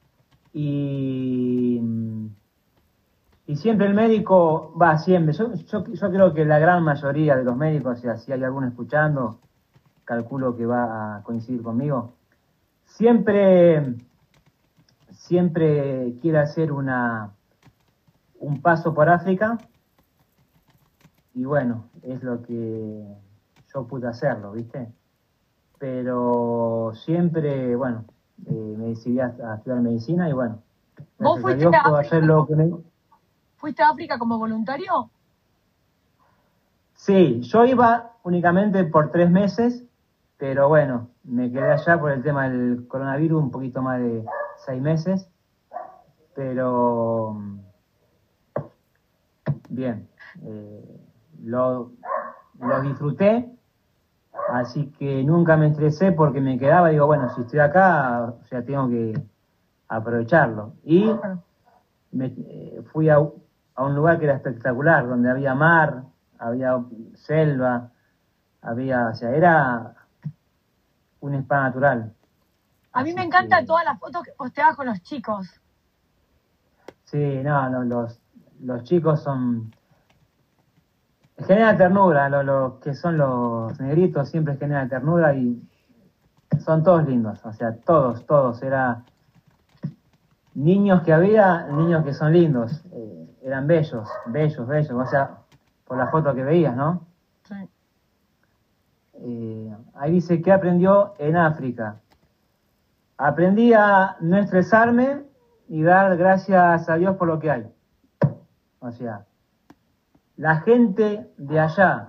y, y siempre el médico, va, siempre, yo, yo, yo creo que la gran mayoría de los médicos, o sea, si hay alguno escuchando, calculo que va a coincidir conmigo, siempre, siempre quiere hacer una, un paso por África. Y bueno, es lo que yo pude hacerlo, ¿viste? Pero siempre, bueno, eh, me decidí a, a estudiar medicina y bueno, ¿vos gracias a fuiste Dios a puedo África, hacer lo que me... fuiste a África como voluntario? Sí, yo iba únicamente por tres meses, pero bueno, me quedé allá por el tema del coronavirus un poquito más de seis meses, pero bien, eh, lo, lo disfruté. Así que nunca me estresé porque me quedaba, digo, bueno, si estoy acá, o sea, tengo que aprovecharlo. Y Claro. me, eh, fui a, a un lugar que era espectacular, donde había mar, había selva, había, o sea, era un spa natural. A mí me Así encantan que, todas las fotos que posteabas con los chicos. sí, no, no, los, los chicos son... Genera ternura, lo, lo que son los negritos siempre genera ternura y son todos lindos, o sea, todos, todos, era niños que había, niños que son lindos, eh, eran bellos, bellos, bellos, o sea, por la foto que veías, ¿no? Sí. Eh, ahí dice que aprendió en África. Aprendí a no estresarme y dar gracias a Dios por lo que hay. O sea, la gente de allá,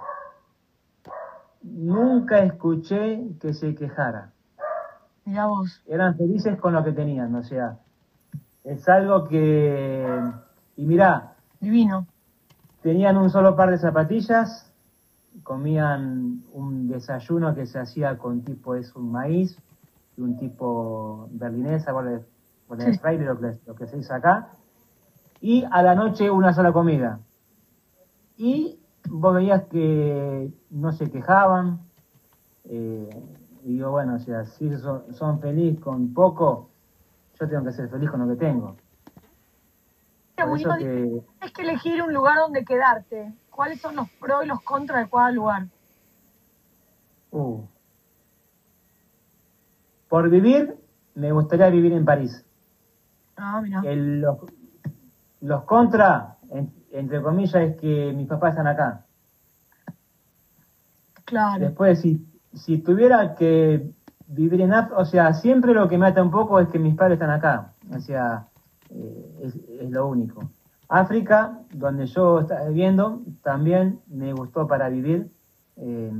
nunca escuché que se quejara. Mirá vos. Eran felices con lo que tenían, o sea, es algo que... Y mirá, Divino. tenían un solo par de zapatillas, comían un desayuno que se hacía con tipo, es un maíz, y un tipo berlinesa, por el, por el Sí. fraile, lo que, lo que se dice acá, y a la noche una sola comida. Y vos veías que no se quejaban, eh, y digo, bueno, o sea, si son, son felices con poco, yo tengo que ser feliz con lo que tengo. Por Muñoz, eso que, tienes que elegir un lugar donde quedarte. ¿Cuáles son los pros y los contras de cada lugar? uh, por vivir, me gustaría vivir en París. Ah, mira. El- los, los contras, en- entre comillas, es que mis papás están acá. Claro. Después, si, si tuviera que vivir en África, o sea, siempre lo que me ata un poco es que mis padres están acá. O sea, eh, es, es lo único. África, donde yo estaba viviendo, también me gustó para vivir. Eh,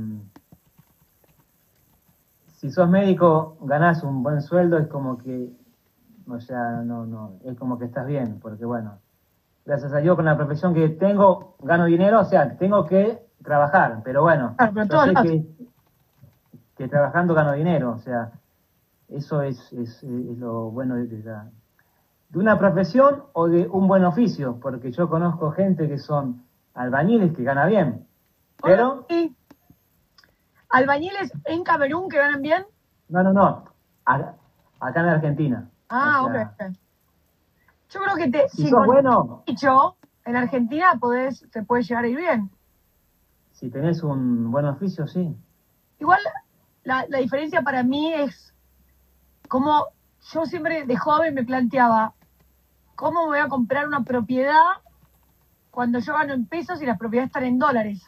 si sos médico, ganás un buen sueldo, es como que, o sea, no, no, es como que estás bien, porque bueno, gracias a Dios con la profesión que tengo, gano dinero, o sea, tengo que trabajar, pero bueno, Claro, pero en yo todos sé lados. que, que trabajando gano dinero, o sea, eso es, es, es lo bueno de, de la- de una profesión o de un buen oficio, porque yo conozco gente que son albañiles que gana bien, pero, Sí. ¿Albañiles en Camerún que ganan bien? no, no, no, a- acá en Argentina. Ah, O sea, ok. Yo creo que te, si si sos con bueno, dicho, en Argentina podés, te puede llegar a ir bien. si tenés un buen oficio, sí. Igual la, la diferencia para mí es como yo siempre de joven me planteaba, ¿cómo me voy a comprar una propiedad cuando yo gano en pesos y las propiedades están en dólares?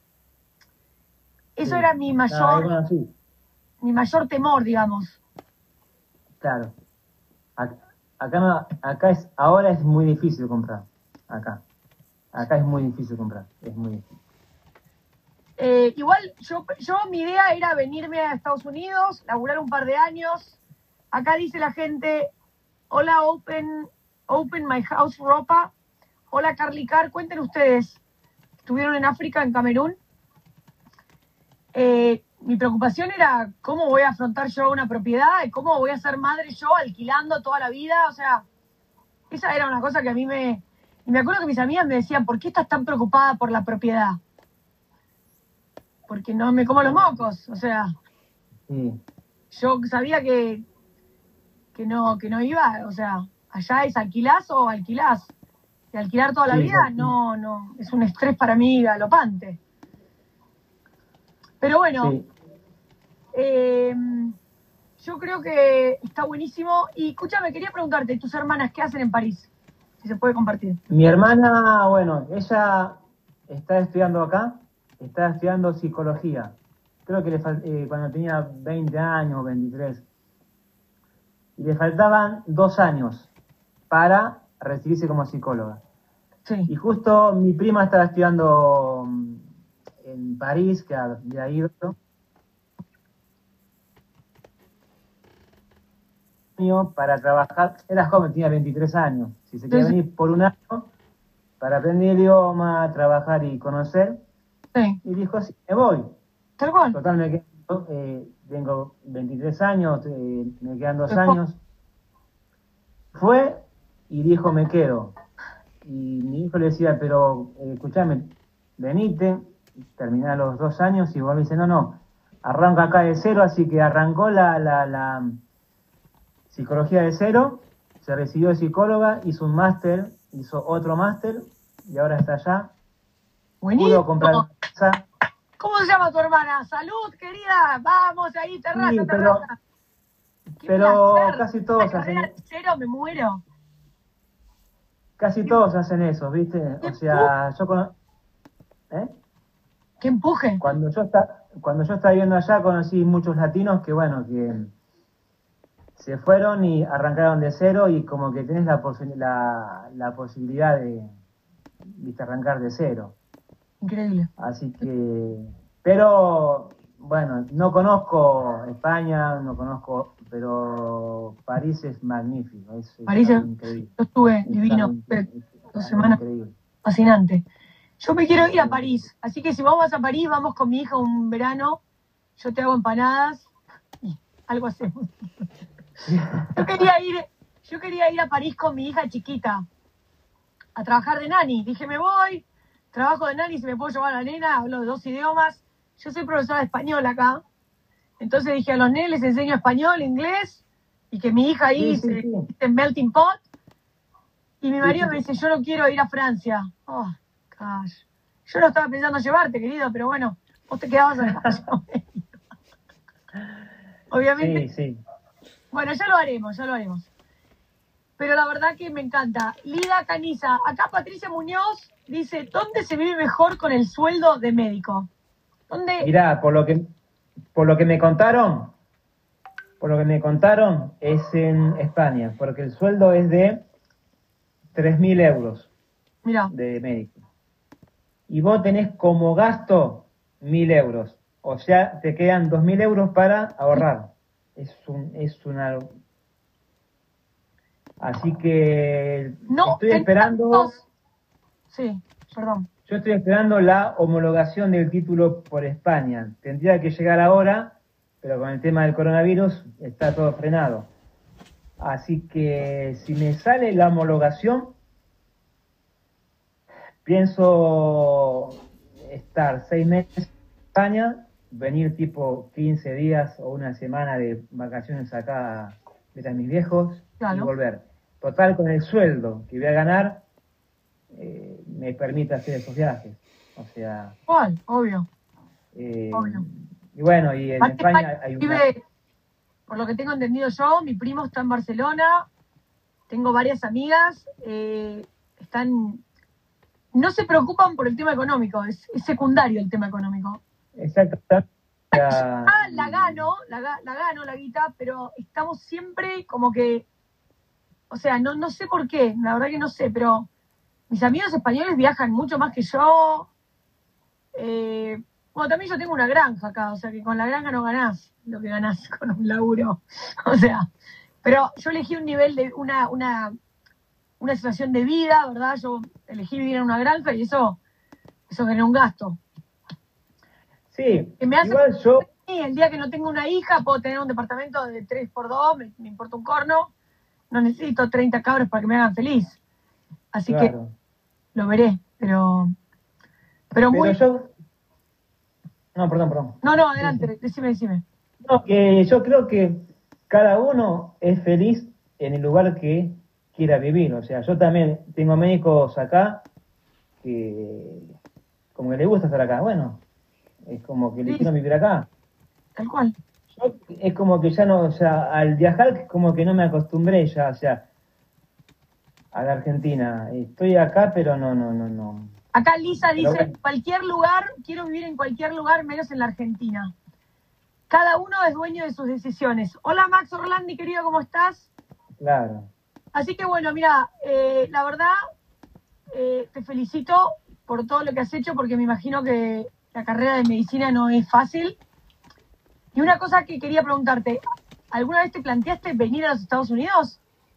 Eso Sí. era mi Ah, mayor, bueno, sí, mi mayor temor, digamos. claro. Ac- Acá, no- acá es, ahora es muy difícil comprar. Acá. Acá es muy difícil comprar. Es muy difícil. Eh, igual yo, yo mi idea era venirme a Estados Unidos, laburar un par de años. Acá dice la gente, hola Open, Open My House Ropa, hola Carly Carr, cuenten ustedes, estuvieron en África, en Camerún. Eh, mi preocupación era cómo voy a afrontar yo una propiedad y cómo voy a ser madre yo alquilando toda la vida, o sea, esa era una cosa que a mí me... Y me acuerdo que mis amigas me decían, ¿por qué estás tan preocupada por la propiedad? Porque no me como los mocos, o sea, Sí, yo sabía que, que no, que no iba, o sea, allá es alquilás o alquilás. Y alquilar toda la Sí, vida sí. no, no, es un estrés para mí galopante. Pero bueno, sí. eh, yo creo que está buenísimo. Y escúchame, quería preguntarte, ¿tus hermanas qué hacen en París? Si se puede compartir. Mi hermana, bueno, ella está estudiando acá, está estudiando psicología. Creo que le fal- eh, cuando tenía veinte años o veintitrés. Y le faltaban dos años para recibirse como psicóloga. Y Sí. justo mi prima estaba estudiando mm, en París, que había ido, para trabajar. Era joven, tenía veintitrés años. Si se quería Sí, sí. venir por un año para aprender idioma, trabajar y conocer. Sí, Y dijo, sí, me voy. tal cual. Total, me quedo, eh, tengo veintitrés años, eh, me quedan dos Qué po- años. Fue y dijo, me quedo. Y mi hijo le decía, pero eh, escúchame, venite, terminá los dos años y vos me dice, no, no, arranca acá de cero, así que arrancó la, la, la psicología de cero, se recibió de psicóloga, hizo un máster, hizo otro máster y ahora está allá. Pudo Buenísimo. comprar casa. ¿Cómo se llama tu hermana? Salud, querida. Vamos ahí, terraza, Sí, pero, terraza. Qué pero placer. casi Una todos carrera hacen, de cero, me muero. casi todos hacen eso, ¿viste? O sea, yo cono- ¿eh? Qué empuje. Cuando yo está, cuando yo estaba viviendo allá conocí muchos latinos que bueno, que se fueron y arrancaron de cero y como que tenés la, posi- la, la posibilidad de, viste, arrancar de cero. Increíble. Así que, pero bueno, no conozco España, no conozco, pero París es magnífico, es, es París, algo yo increíble. estuve Es divino. algo increíble, es Dos algo semanas. increíble. Fascinante. Yo me quiero ir a París, así que si vos vas a París, vamos con mi hija un verano, yo te hago empanadas y algo hacemos. Yo quería ir, yo quería ir a París con mi hija chiquita a trabajar de nani. Dije, me voy, trabajo de nani, si me puedo llevar a la nena, hablo de dos idiomas. Yo soy profesora de español acá. Entonces dije, a los nenes les enseño español, inglés y que mi hija ahí Sí, sí, se sí. se melting pot, y mi marido sí. me dice, yo no quiero ir a Francia. Oh, gosh. Yo no estaba pensando llevarte, querido, pero bueno, vos te quedabas acá. yo me iba. Obviamente, Sí, sí. bueno, ya lo haremos, ya lo haremos. Pero la verdad que me encanta. Lida Caniza, acá Patricia Muñoz dice, ¿dónde se vive mejor con el sueldo de médico? ¿Dónde? Mirá, por lo que, por lo que me contaron, por lo que me contaron, es en España, porque el sueldo es de tres mil euros Mira, de médico. Y vos tenés como gasto mil euros. O sea, te quedan dos mil euros para ahorrar. Es un, es una... Así que no estoy esperando, entendemos- Sí, perdón. yo estoy esperando la homologación del título por España. Tendría que llegar ahora, pero con el tema del coronavirus está todo frenado. Así que si me sale la homologación, pienso estar seis meses en España, venir tipo quince días o una semana de vacaciones acá a ver a mis viejos y Claro. volver. Total, con el sueldo que voy a ganar, eh, me permite hacer esos viajes. O sea, ¿Cuál? Obvio. eh, Obvio. y bueno, y en Aparte, España hay una... vive, por lo que tengo entendido yo, mi primo está en Barcelona, tengo varias amigas, eh, están, no se preocupan por el tema económico, es, es secundario el tema económico. Exactamente. Ah, la gano, la, ga- la gano la guita, pero estamos siempre como que, o sea, no, no sé por qué, la verdad que no sé, pero mis amigos españoles viajan mucho más que yo. Eh, bueno, también yo tengo una granja acá, o sea que con la granja no ganás lo que ganás con un laburo. O sea, pero yo elegí un nivel de, una, una, una situación de vida, ¿verdad? Yo elegí vivir en una granja y eso, eso genera un gasto. Sí, Que me hace igual yo... y el día que no tengo una hija, puedo tener un departamento de tres por dos, me, me importa un corno, no necesito treinta cabros para que me hagan feliz. Así que Claro. lo veré, pero, pero muy... Pero yo... No, perdón, perdón. No, no, adelante, decime, decime. No, que yo creo que cada uno es feliz en el lugar que quiera vivir. O sea, yo también tengo médicos acá que como que les gusta estar acá. Bueno, es como que Sí. eligieron vivir acá. Tal cual. Yo es como que ya no, o sea, al viajar como que no me acostumbré ya, o sea, a la Argentina. Estoy acá, pero no, no, no, no. Acá Lisa Pero dice, bueno. cualquier lugar, quiero vivir en cualquier lugar, menos en la Argentina. Cada uno es dueño de sus decisiones. Hola Max Orlandi, querido, ¿cómo estás? Claro. Así que bueno, mira, eh, la verdad, eh, te felicito por todo lo que has hecho, porque me imagino que la carrera de medicina no es fácil. Y una cosa que quería preguntarte, ¿alguna vez te planteaste venir a los Estados Unidos?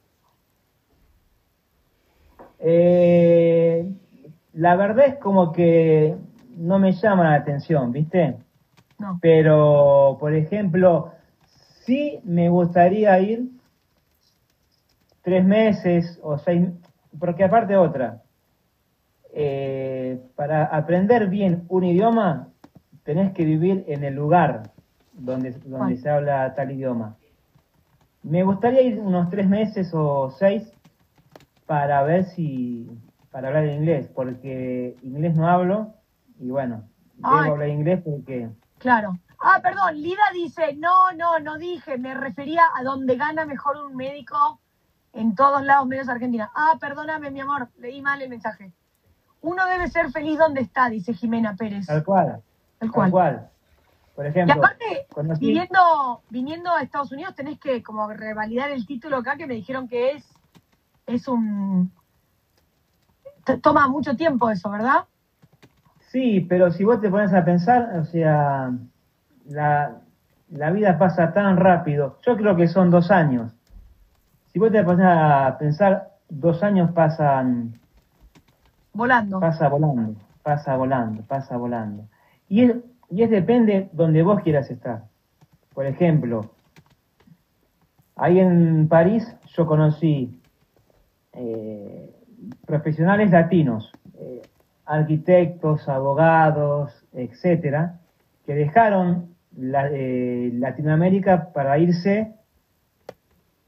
Eh, la verdad es como que no me llama la atención, ¿viste? No. Pero, por ejemplo, sí me gustaría ir tres meses o seis, porque aparte otra, eh, para aprender bien un idioma tenés que vivir en el lugar donde, donde ¿Cuál? se habla tal idioma. Me gustaría ir unos tres meses o seis para ver si, para hablar inglés, porque inglés no hablo y bueno, debo Ay. hablar inglés porque... Claro. Ah, perdón, Lida dice, no, no, no dije, me refería a donde gana mejor un médico en todos lados menos Argentina. Ah, perdóname, mi amor, leí mal el mensaje. Uno debe ser feliz donde está, dice Jimena Pérez. Tal cual, Tal tal cual. cual. Por Y ejemplo, aparte, conocí- viniendo, viniendo a Estados Unidos tenés que como revalidar el título acá, que me dijeron que es, es un... t- Toma mucho tiempo eso, ¿verdad? Sí, pero si vos te pones a pensar, o sea, la, la vida pasa tan rápido. Yo creo que son dos años. Si vos te pones a pensar, dos años pasan, Volando. pasa volando, pasa volando, pasa volando. Y es, y es depende donde vos quieras estar. Por ejemplo, ahí en París yo conocí eh, profesionales latinos, eh, arquitectos, abogados, etcétera, que dejaron la- eh, Latinoamérica para irse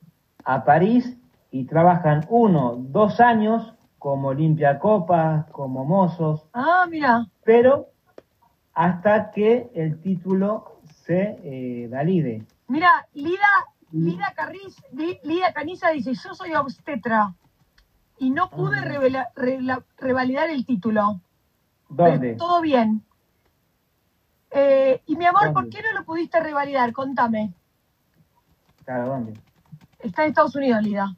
a París y trabajan uno, dos años como limpiacopas, como mozos, Ah, mira. pero hasta que el título se eh, valide. Mira, Lida, Lida Carriz, Li- Lida Caniza dice, yo soy obstetra y no pude Ah. revela- rela- revalidar el título. ¿Dónde? Pero todo bien. Eh, y mi amor, ¿Dónde? ¿por qué no lo pudiste revalidar? Contame. Claro, ¿dónde? Está en Estados Unidos, Lida.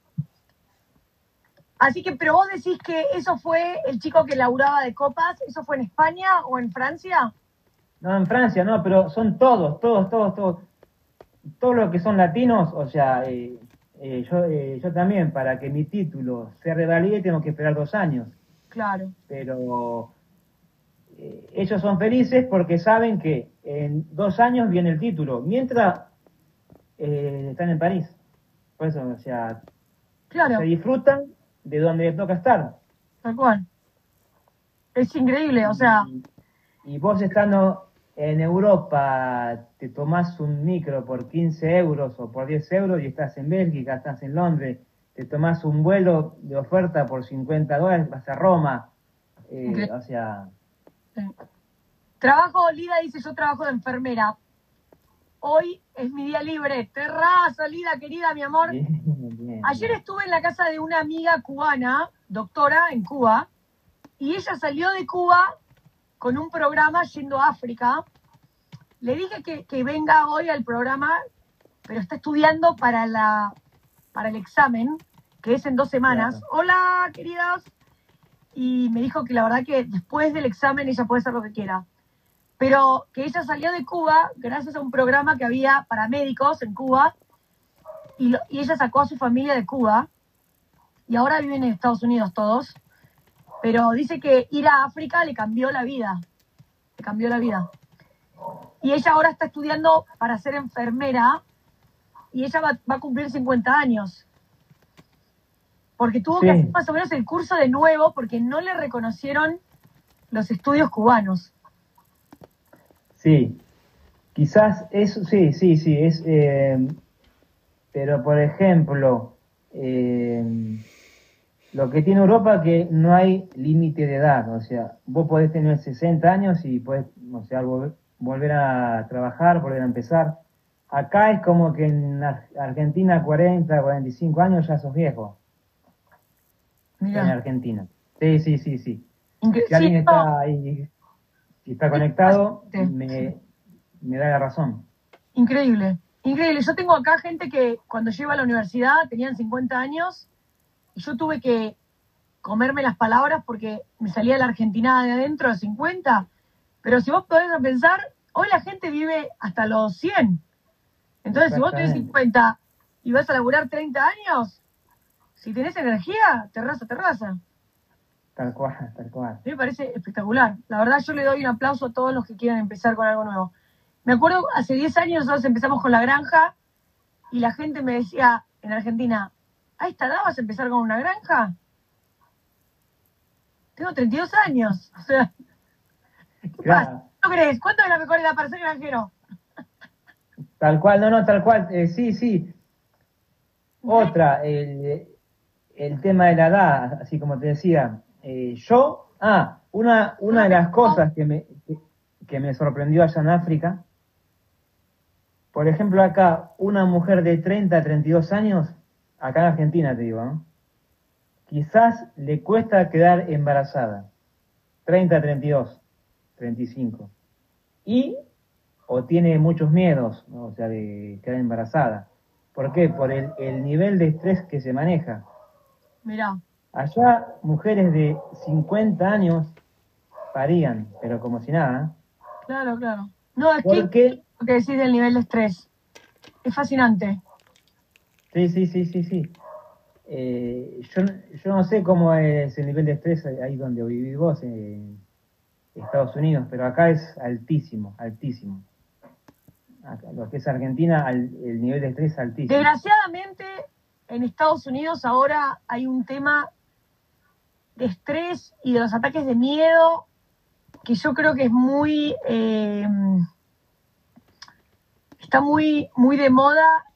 Así que, pero vos decís que eso fue el chico que laburaba de copas, ¿eso fue en España o en Francia? No, en Francia no, pero son todos, todos, todos, todos. Todos los que son latinos, o sea, eh, eh, yo, eh, yo también, para que mi título se revalide, tengo que esperar dos años. Claro. Pero eh, ellos son felices porque saben que en dos años viene el título, mientras eh, están en París. Por eso, o sea, Claro, se disfrutan de donde les toca estar. tal cual. Es increíble, o sea, Y, y vos estando en Europa, te tomás un micro por quince euros o por diez euros y estás en Bélgica, estás en Londres, te tomás un vuelo de oferta por cincuenta dólares, vas a Roma. Eh, Increíble. o sea, sí. Trabajo, Lida dice, yo trabajo de enfermera. Hoy es mi día libre. Terraza, Lida, querida, mi amor. bien, bien, Ayer bien. estuve en la casa de una amiga cubana, doctora en Cuba, y ella salió de Cuba con un programa yendo a África. Le dije que, que venga hoy al programa, pero está estudiando para, la, para el examen, que es en dos semanas. Claro. Hola, queridas. Y me dijo que la verdad que después del examen ella puede hacer lo que quiera. Pero que ella salió de Cuba gracias a un programa que había para médicos en Cuba, y, lo- y ella sacó a su familia de Cuba, y ahora viven en Estados Unidos todos, pero dice que ir a África le cambió la vida, le cambió la vida. Y ella ahora está estudiando para ser enfermera, y ella va, va a cumplir cincuenta años. Porque tuvo Sí. que hacer más o menos el curso de nuevo, porque no le reconocieron los estudios cubanos. Sí, quizás eso, sí, sí, sí, es, eh, pero por ejemplo, eh, lo que tiene Europa que no hay límite de edad, o sea, vos podés tener sesenta años y podés, o sea, vol- volver a trabajar, volver a empezar. Acá es como que en Ar- Argentina cuarenta, cuarenta y cinco años ya sos viejo, en Mira, Argentina. Sí, sí, sí, sí. incre- Si alguien sí, está no, ahí, si está conectado, Sí. me, me da la razón. increíble, increíble. Yo tengo acá gente que cuando yo iba a la universidad tenían cincuenta años y yo tuve que comerme las palabras porque me salía la Argentina de adentro de cincuenta. Pero si vos podés pensar, hoy la gente vive hasta los cien. Entonces, si vos tenés Exactamente. cincuenta y vas a laburar treinta años, si tenés energía, terraza, terraza. Tal cual, tal cual. Me parece espectacular. La verdad, yo le doy un aplauso a todos los que quieran empezar con algo nuevo. Me acuerdo, hace diez años nosotros empezamos con la granja y la gente me decía en Argentina, ¿a esta edad vas a empezar con una granja? Tengo treinta y dos años. O sea, ¿qué Claro. pasa? ¿No crees? ¿Cuánto es la mejor edad para ser granjero? Tal cual, no, no, tal cual, eh, sí, sí. Otra, el, el tema de la edad, así como te decía, eh, yo, ah, una, una de las cosas que me, que, que me sorprendió allá en África, por ejemplo, acá, una mujer de treinta, treinta y dos años, acá en Argentina te digo, ¿no? Quizás le cuesta quedar embarazada, treinta, treinta y dos, treinta y cinco, y o tiene muchos miedos, ¿no? O sea, de quedar embarazada. ¿Por qué? Por el, el nivel de estrés que se maneja. Mirá, Allá, mujeres de cincuenta años parían, pero como si nada. claro, claro. No, es que Porque, lo que decís del nivel de estrés. Es fascinante. sí, sí, sí, sí, sí. Eh, yo, yo no sé cómo es el nivel de estrés ahí donde vivís vos, en Estados Unidos, pero acá es altísimo, altísimo. Acá, lo que es Argentina, al- el nivel de estrés es altísimo. Desgraciadamente, en Estados Unidos ahora hay un tema de estrés y de los ataques de miedo que yo creo que es muy, eh, está muy, muy de moda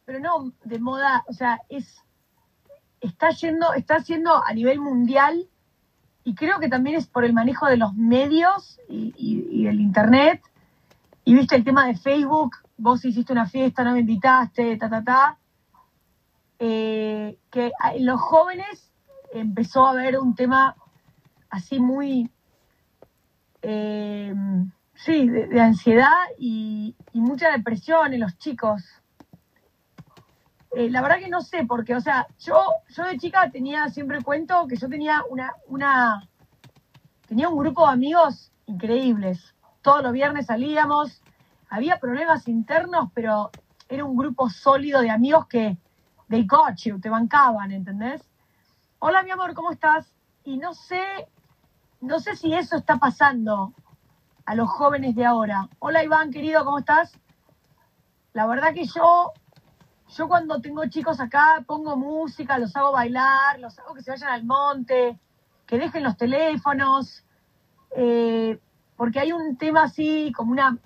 pero no de moda, o sea, es está yendo, está yendo a nivel mundial, y creo que también es por el manejo de los medios y, y, y el internet, y viste el tema de Facebook, vos hiciste una fiesta, no me invitaste, ta, ta, ta, eh, que en los jóvenes empezó a haber un tema así muy, eh, sí, de, de ansiedad y, y mucha depresión en los chicos. Eh, la verdad que no sé, porque, o sea, yo, yo de chica tenía, siempre cuento que yo tenía una, una, tenía un grupo de amigos increíbles. Todos los viernes salíamos, había problemas internos, pero era un grupo sólido de amigos que, they got you, te bancaban, ¿entendés? Hola, mi amor, ¿cómo estás? Y no sé, no sé si eso está pasando a los jóvenes de ahora. Hola, Iván, querido, ¿cómo estás? La verdad que yo... Yo cuando tengo chicos acá pongo música, los hago bailar, los hago que se vayan al monte, que dejen los teléfonos, eh, porque hay un tema así como una,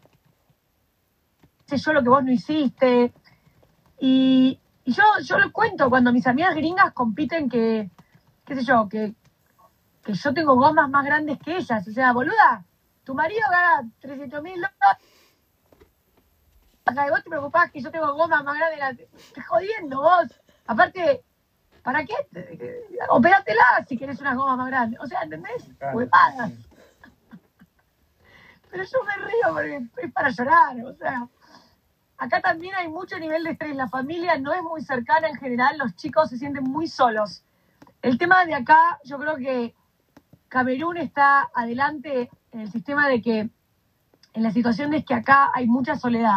sé yo lo que vos no hiciste, y, y yo, yo lo cuento cuando mis amigas gringas compiten que, qué sé yo, que, que yo tengo gomas más grandes que ellas, o sea, boluda, tu marido gana trescientos mil dólares. O sea, vos te preocupás que yo tengo goma más grande, la... estás jodiendo vos. Aparte, ¿para qué? Opératela si querés unas gomas más grandes. O sea, ¿entendés? Claro. Huevadas. Pero yo me río porque es para llorar. O sea, acá también hay mucho nivel de estrés. La familia no es muy cercana en general. Los chicos se sienten muy solos. El tema de acá, yo creo que Camerún está adelante en el sistema de que, en la situación de que acá hay mucha soledad.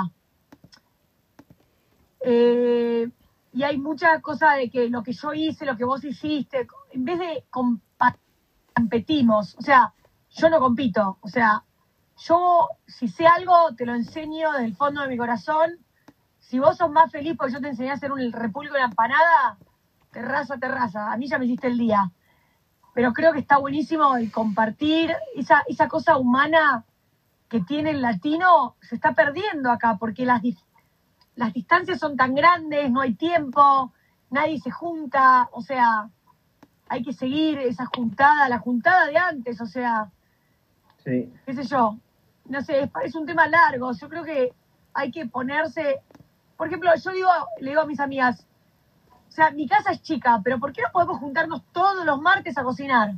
Eh, y hay mucha cosa de que lo que yo hice, lo que vos hiciste, en vez de compa- competimos, o sea, yo no compito, o sea, yo si sé algo te lo enseño desde el fondo de mi corazón. Si vos sos más feliz porque yo te enseñé a hacer un repulgo de la empanada, terraza, terraza, a mí ya me hiciste el día. Pero creo que está buenísimo el compartir, esa, esa cosa humana que tiene el latino se está perdiendo acá, porque las dif- Las distancias son tan grandes, no hay tiempo, nadie se junta, o sea, hay que seguir esa juntada, la juntada de antes, o sea, Sí. qué sé yo, no sé, es, es un tema largo, yo creo que hay que ponerse, por ejemplo, yo digo, le digo a mis amigas, o sea, mi casa es chica, pero ¿por qué no podemos juntarnos todos los martes a cocinar?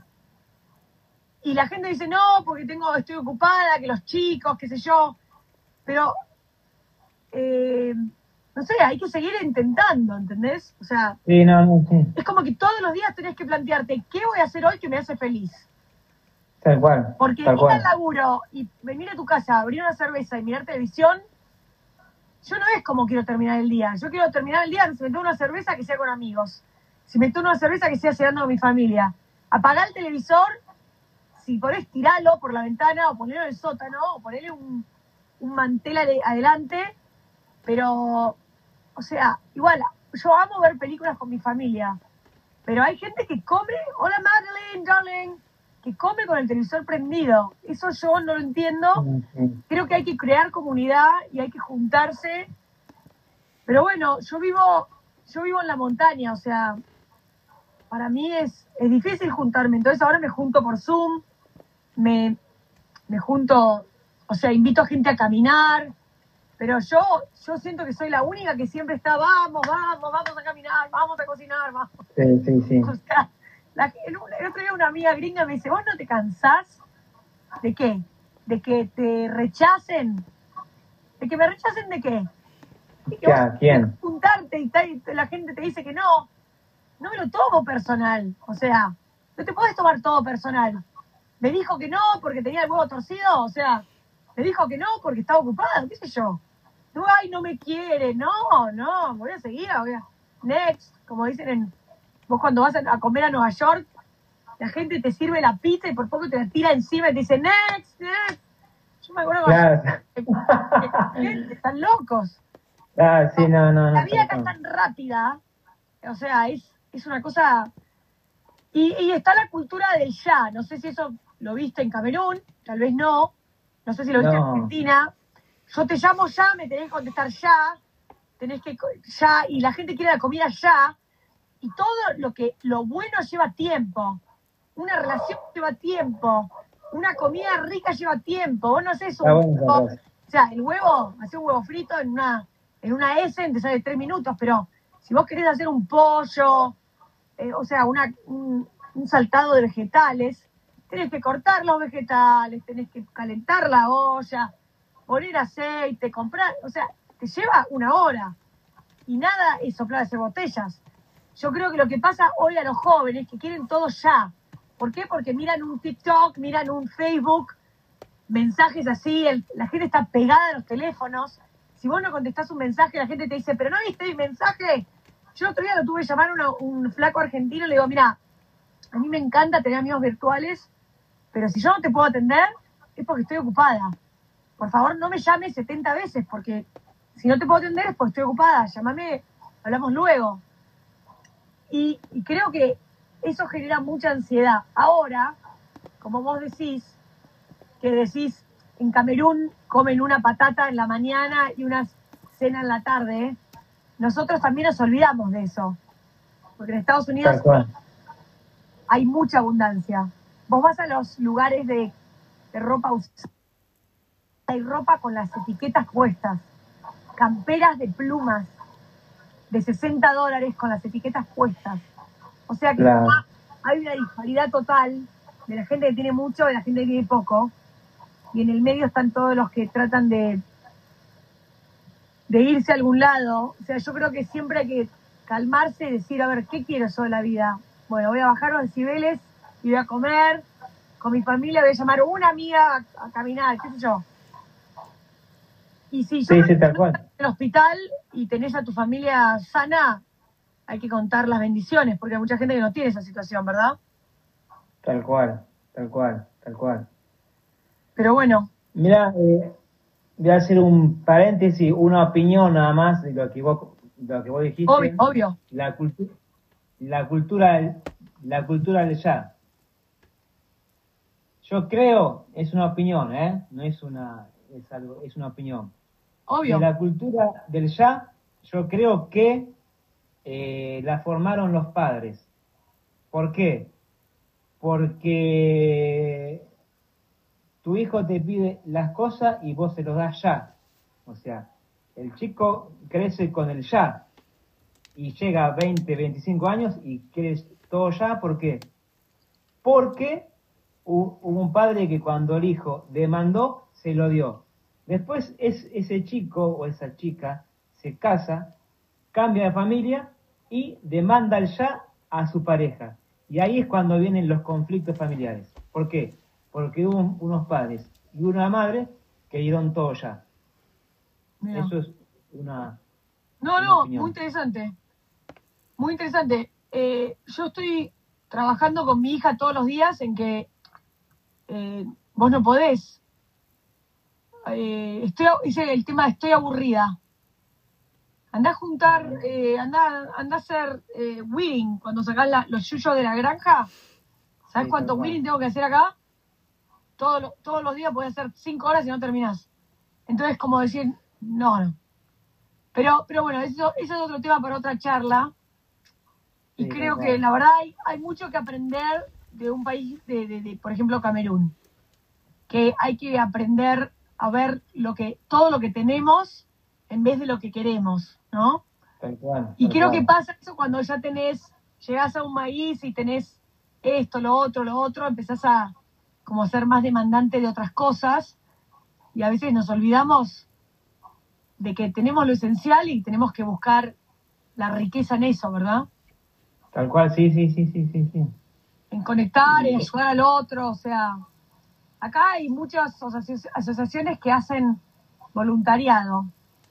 Y la gente dice, no, porque tengo, estoy ocupada, que los chicos, qué sé yo, pero... Eh, no sé, hay que seguir intentando, ¿entendés? O sea, Sí, no, no, sí. es como que todos los días tenés que plantearte qué voy a hacer hoy que me hace feliz. Tal cual. Porque tal ir cual. al laburo y venir a tu casa, abrir una cerveza y mirar televisión, yo no es como quiero terminar el día. Yo quiero terminar el día, si me tomo una cerveza, que sea con amigos. Si me tomo una cerveza, que sea cenando con mi familia. Apagar el televisor, si podés tirarlo por la ventana o ponerlo en el sótano o ponerle un, un mantel ade- adelante. Pero, o sea, igual, yo amo ver películas con mi familia, pero hay gente que come, hola Madeline, darling, que come con el televisor prendido. Eso yo no lo entiendo. Sí. Creo que hay que crear comunidad y hay que juntarse. Pero bueno, yo vivo, yo vivo en la montaña, o sea, para mí es, es difícil juntarme. Entonces ahora me junto por Zoom, me, me junto, o sea, invito a gente a caminar. Pero yo, yo siento que soy la única que siempre está, vamos, vamos, vamos a caminar, vamos a cocinar, vamos. Sí, sí, sí. O sea, la, el, el otro día una amiga gringa me dice, ¿vos no te cansás? ¿De qué? ¿De que te rechacen? ¿De que me rechacen de qué? ¿De que Ya, vos ¿quién? tenés que juntarte y, ta- y la gente te dice que no? No me lo tomo personal. O sea, no te podés tomar todo personal. Me dijo que no porque tenía el huevo torcido, o sea, me dijo que no porque estaba ocupado, qué sé yo. No, ay, no me quiere, no, no, voy a seguir, voy a... Next, como dicen en... Vos cuando vas a, a comer a Nueva York, la gente te sirve la pizza y por poco te la tira encima y te dice, next, next. Yo me acuerdo Claro. que, que están locos. Ah, sí, no, no, no. La vida acá tal es cual. tan rápida, o sea, es, es una cosa... Y, y está la cultura del ya, no sé si eso lo viste en Camerún, tal vez no, no sé si lo viste en No. Argentina. Yo te llamo ya, me tenés que contestar ya. tenés que co- ya, y la gente quiere la comida ya, y todo lo que, lo bueno lleva tiempo. Una relación lleva tiempo. Una comida rica lleva tiempo. Vos no haces Está un bueno esa huevo, frase. o sea, el huevo, hacer un huevo frito en una, en una Essen te sale tres minutos, pero si vos querés hacer un pollo, eh, o sea, una, un, un saltado de vegetales, tenés que cortar los vegetales, tenés que calentar la olla, poner aceite, comprar, o sea, te lleva una hora. Y nada es soplar hacer botellas. Yo creo que lo que pasa hoy a los jóvenes que quieren todo ya. ¿Por qué? Porque miran un TikTok, miran un Facebook, mensajes así, el- la gente está pegada a los teléfonos. Si vos no contestás un mensaje, la gente te dice, ¿pero no viste mi mensaje? Yo el otro día lo tuve que llamar a una- un flaco argentino y le digo, mira, a mí me encanta tener amigos virtuales, pero si yo no te puedo atender, es porque estoy ocupada. Por favor, no me llames setenta veces, porque si no te puedo atender es porque estoy ocupada. Llámame, hablamos luego. Y, y creo que eso genera mucha ansiedad. Ahora, como vos decís, que decís, en Camerún comen una patata en la mañana y una cena en la tarde, nosotros también nos olvidamos de eso. Porque en Estados Unidos Tal cual. hay mucha abundancia. Vos vas a los lugares de, de ropa usada, hay ropa con las etiquetas puestas, camperas de plumas de sesenta dólares con las etiquetas puestas. O sea que Claro. hay una disparidad total de la gente que tiene mucho y la gente que tiene poco. Y en el medio están todos los que tratan de, de irse a algún lado. O sea, yo creo que siempre hay que calmarse y decir, a ver, ¿qué quiero yo de la vida? Bueno, voy a bajar los decibeles y voy a comer. Con mi familia voy a llamar a una amiga a, a caminar, qué sé yo. Y si yo Sí, no sí, tal cual. en el hospital y tenés a tu familia sana, hay que contar las bendiciones, porque hay mucha gente que no tiene esa situación, ¿verdad? Tal cual, tal cual, tal cual. Pero bueno, Mira, eh, voy a hacer un paréntesis, una opinión nada más de lo que vos, de lo que vos dijiste. obvio, obvio. La, cultu- la cultura del- la cultura del ya. Yo creo, es una opinión, ¿eh? No es una, es algo, es una opinión. Obvio. De la cultura del ya, yo creo que eh, la formaron los padres. ¿Por qué? Porque tu hijo te pide las cosas y vos se los das ya. O sea, el chico crece con el ya y llega a veinte, veinticinco años y quiere todo ya. ¿Por qué? Porque hu- hubo un padre que cuando el hijo demandó, se lo dio. Después es, ese chico o esa chica se casa, cambia de familia y demanda el ya a su pareja. Y ahí es cuando vienen los conflictos familiares. ¿Por qué? Porque hubo un- unos padres y una madre que dieron todo ya. Mirá. Eso es una... No, una no, opinión. muy interesante. Muy interesante. Eh, yo estoy trabajando con mi hija todos los días en que eh, vos no podés. Eh, estoy, hice el tema de estoy aburrida. Andá a juntar, eh, andá, andá a hacer eh, weeding cuando sacás la- los yuyos de la granja. ¿Sabés Sí, cuánto tal cual. weeding tengo que hacer acá? Todos los, todos los días podés hacer cinco horas y no terminás. Entonces, como decir, no, no. Pero, pero bueno, eso, eso es otro tema para otra charla. Y Sí, creo tal que cual. la verdad hay, hay mucho que aprender de un país, de, de, de, por ejemplo, Camerún. Que hay que aprender a ver lo que, todo lo que tenemos en vez de lo que queremos, ¿no? Tal cual. Y tal creo cual. que pasa eso cuando ya tenés, llegás a un maíz y tenés esto, lo otro, lo otro, empezás a como ser más demandante de otras cosas y a veces nos olvidamos de que tenemos lo esencial y tenemos que buscar la riqueza en eso, ¿verdad? Tal cual, sí, sí, sí, sí, sí, sí. En conectar, en ayudar al otro, o sea, acá hay muchas asoci- asociaciones que hacen voluntariado.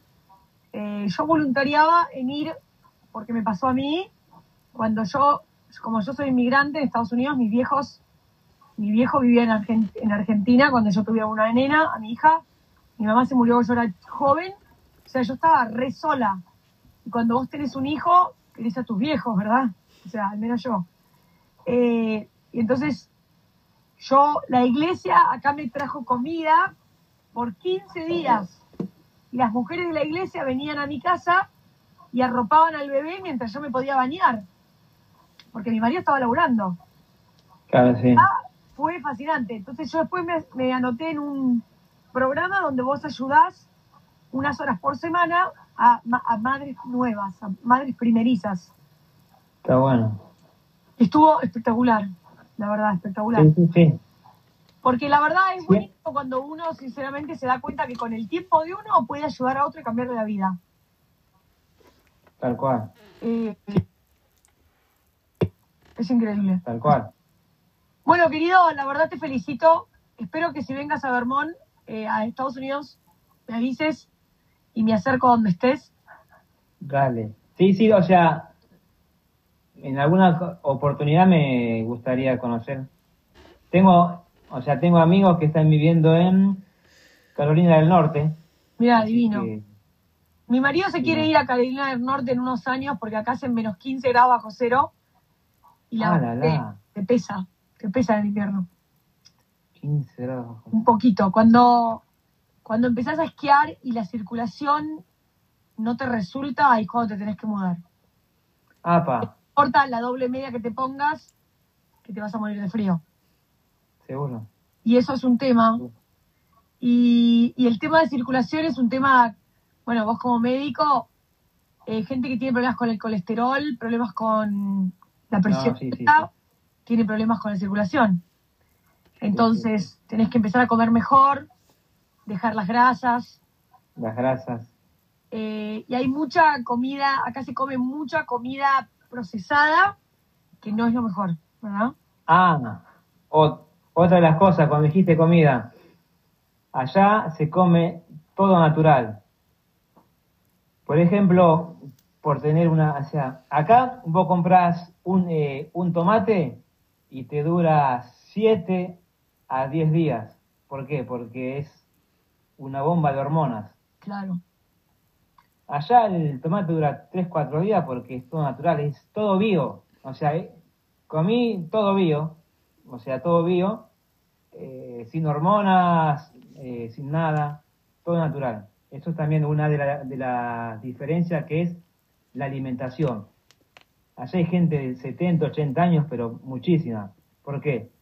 Eh, yo voluntariaba en ir, porque me pasó a mí, cuando yo, como yo soy inmigrante en Estados Unidos, mis viejos, mi viejo vivía en, Argen- en Argentina cuando yo tuve una nena, a mi hija, mi mamá se murió cuando yo era joven, o sea, yo estaba re sola. Y cuando vos tenés un hijo, querés a tus viejos, ¿verdad? O sea, al menos yo. Eh, y entonces, yo, la iglesia acá me trajo comida por quince días. Y las mujeres de la iglesia venían a mi casa y arropaban al bebé mientras yo me podía bañar, porque mi marido estaba laburando. Claro, sí. Ah, fue fascinante. Entonces yo después me, me anoté en un programa donde vos ayudás unas horas por semana a, a madres nuevas, a madres primerizas. Está bueno. Estuvo espectacular, la verdad, espectacular. Sí, sí, sí. Porque la verdad es Sí. bonito cuando uno sinceramente se da cuenta que con el tiempo de uno puede ayudar a otro y cambiarle la vida. Tal cual, Eh, es increíble. tal cual. Bueno, querido, la verdad te felicito. Espero que si vengas a Vermont, eh, a Estados Unidos, me avises y me acerco donde estés. Dale. Sí, sí, o sea, en alguna co- oportunidad me gustaría conocer. Tengo, o sea, tengo amigos que están viviendo en Carolina del Norte. Mira, así divino. que, Mi marido se Sí, quiere no. ir a Carolina del Norte en unos años porque acá hacen menos quince grados bajo cero y la ah, verdad la, te, la, te pesa, te pesa en el invierno. quince grados bajo Un poquito. Cuando, cuando empezás a esquiar y la circulación no te resulta, ahí es cuando te tenés que mudar. Apa, No importa la doble media que te pongas, que te vas a morir de frío. seguro. Y eso es un tema. Y, y el tema de circulación es un tema, bueno, vos como médico, eh, gente que tiene problemas con el colesterol, problemas con la presión No, sí, sí, alta, tiene problemas con la circulación. Entonces, tenés que empezar a comer mejor, dejar las grasas. Las grasas. eh, y hay mucha comida, acá se come mucha comida procesada, que no es lo mejor, ¿verdad? Ah, o- otra de las cosas, cuando dijiste comida, allá se come todo natural. Por ejemplo, por tener una, o sea, acá vos comprás un, eh, un tomate y te dura siete a diez días. ¿Por qué? Porque es una bomba de hormonas. Claro. Allá el tomate dura tres cuatro días porque es todo natural, es todo bio. O sea, eh, comí todo bio, o sea, todo bio, eh, sin hormonas, eh, sin nada, todo natural. Eso es también una de las de la diferencias que es la alimentación. Allá hay gente de setenta, ochenta años, pero muchísima. ¿Por qué?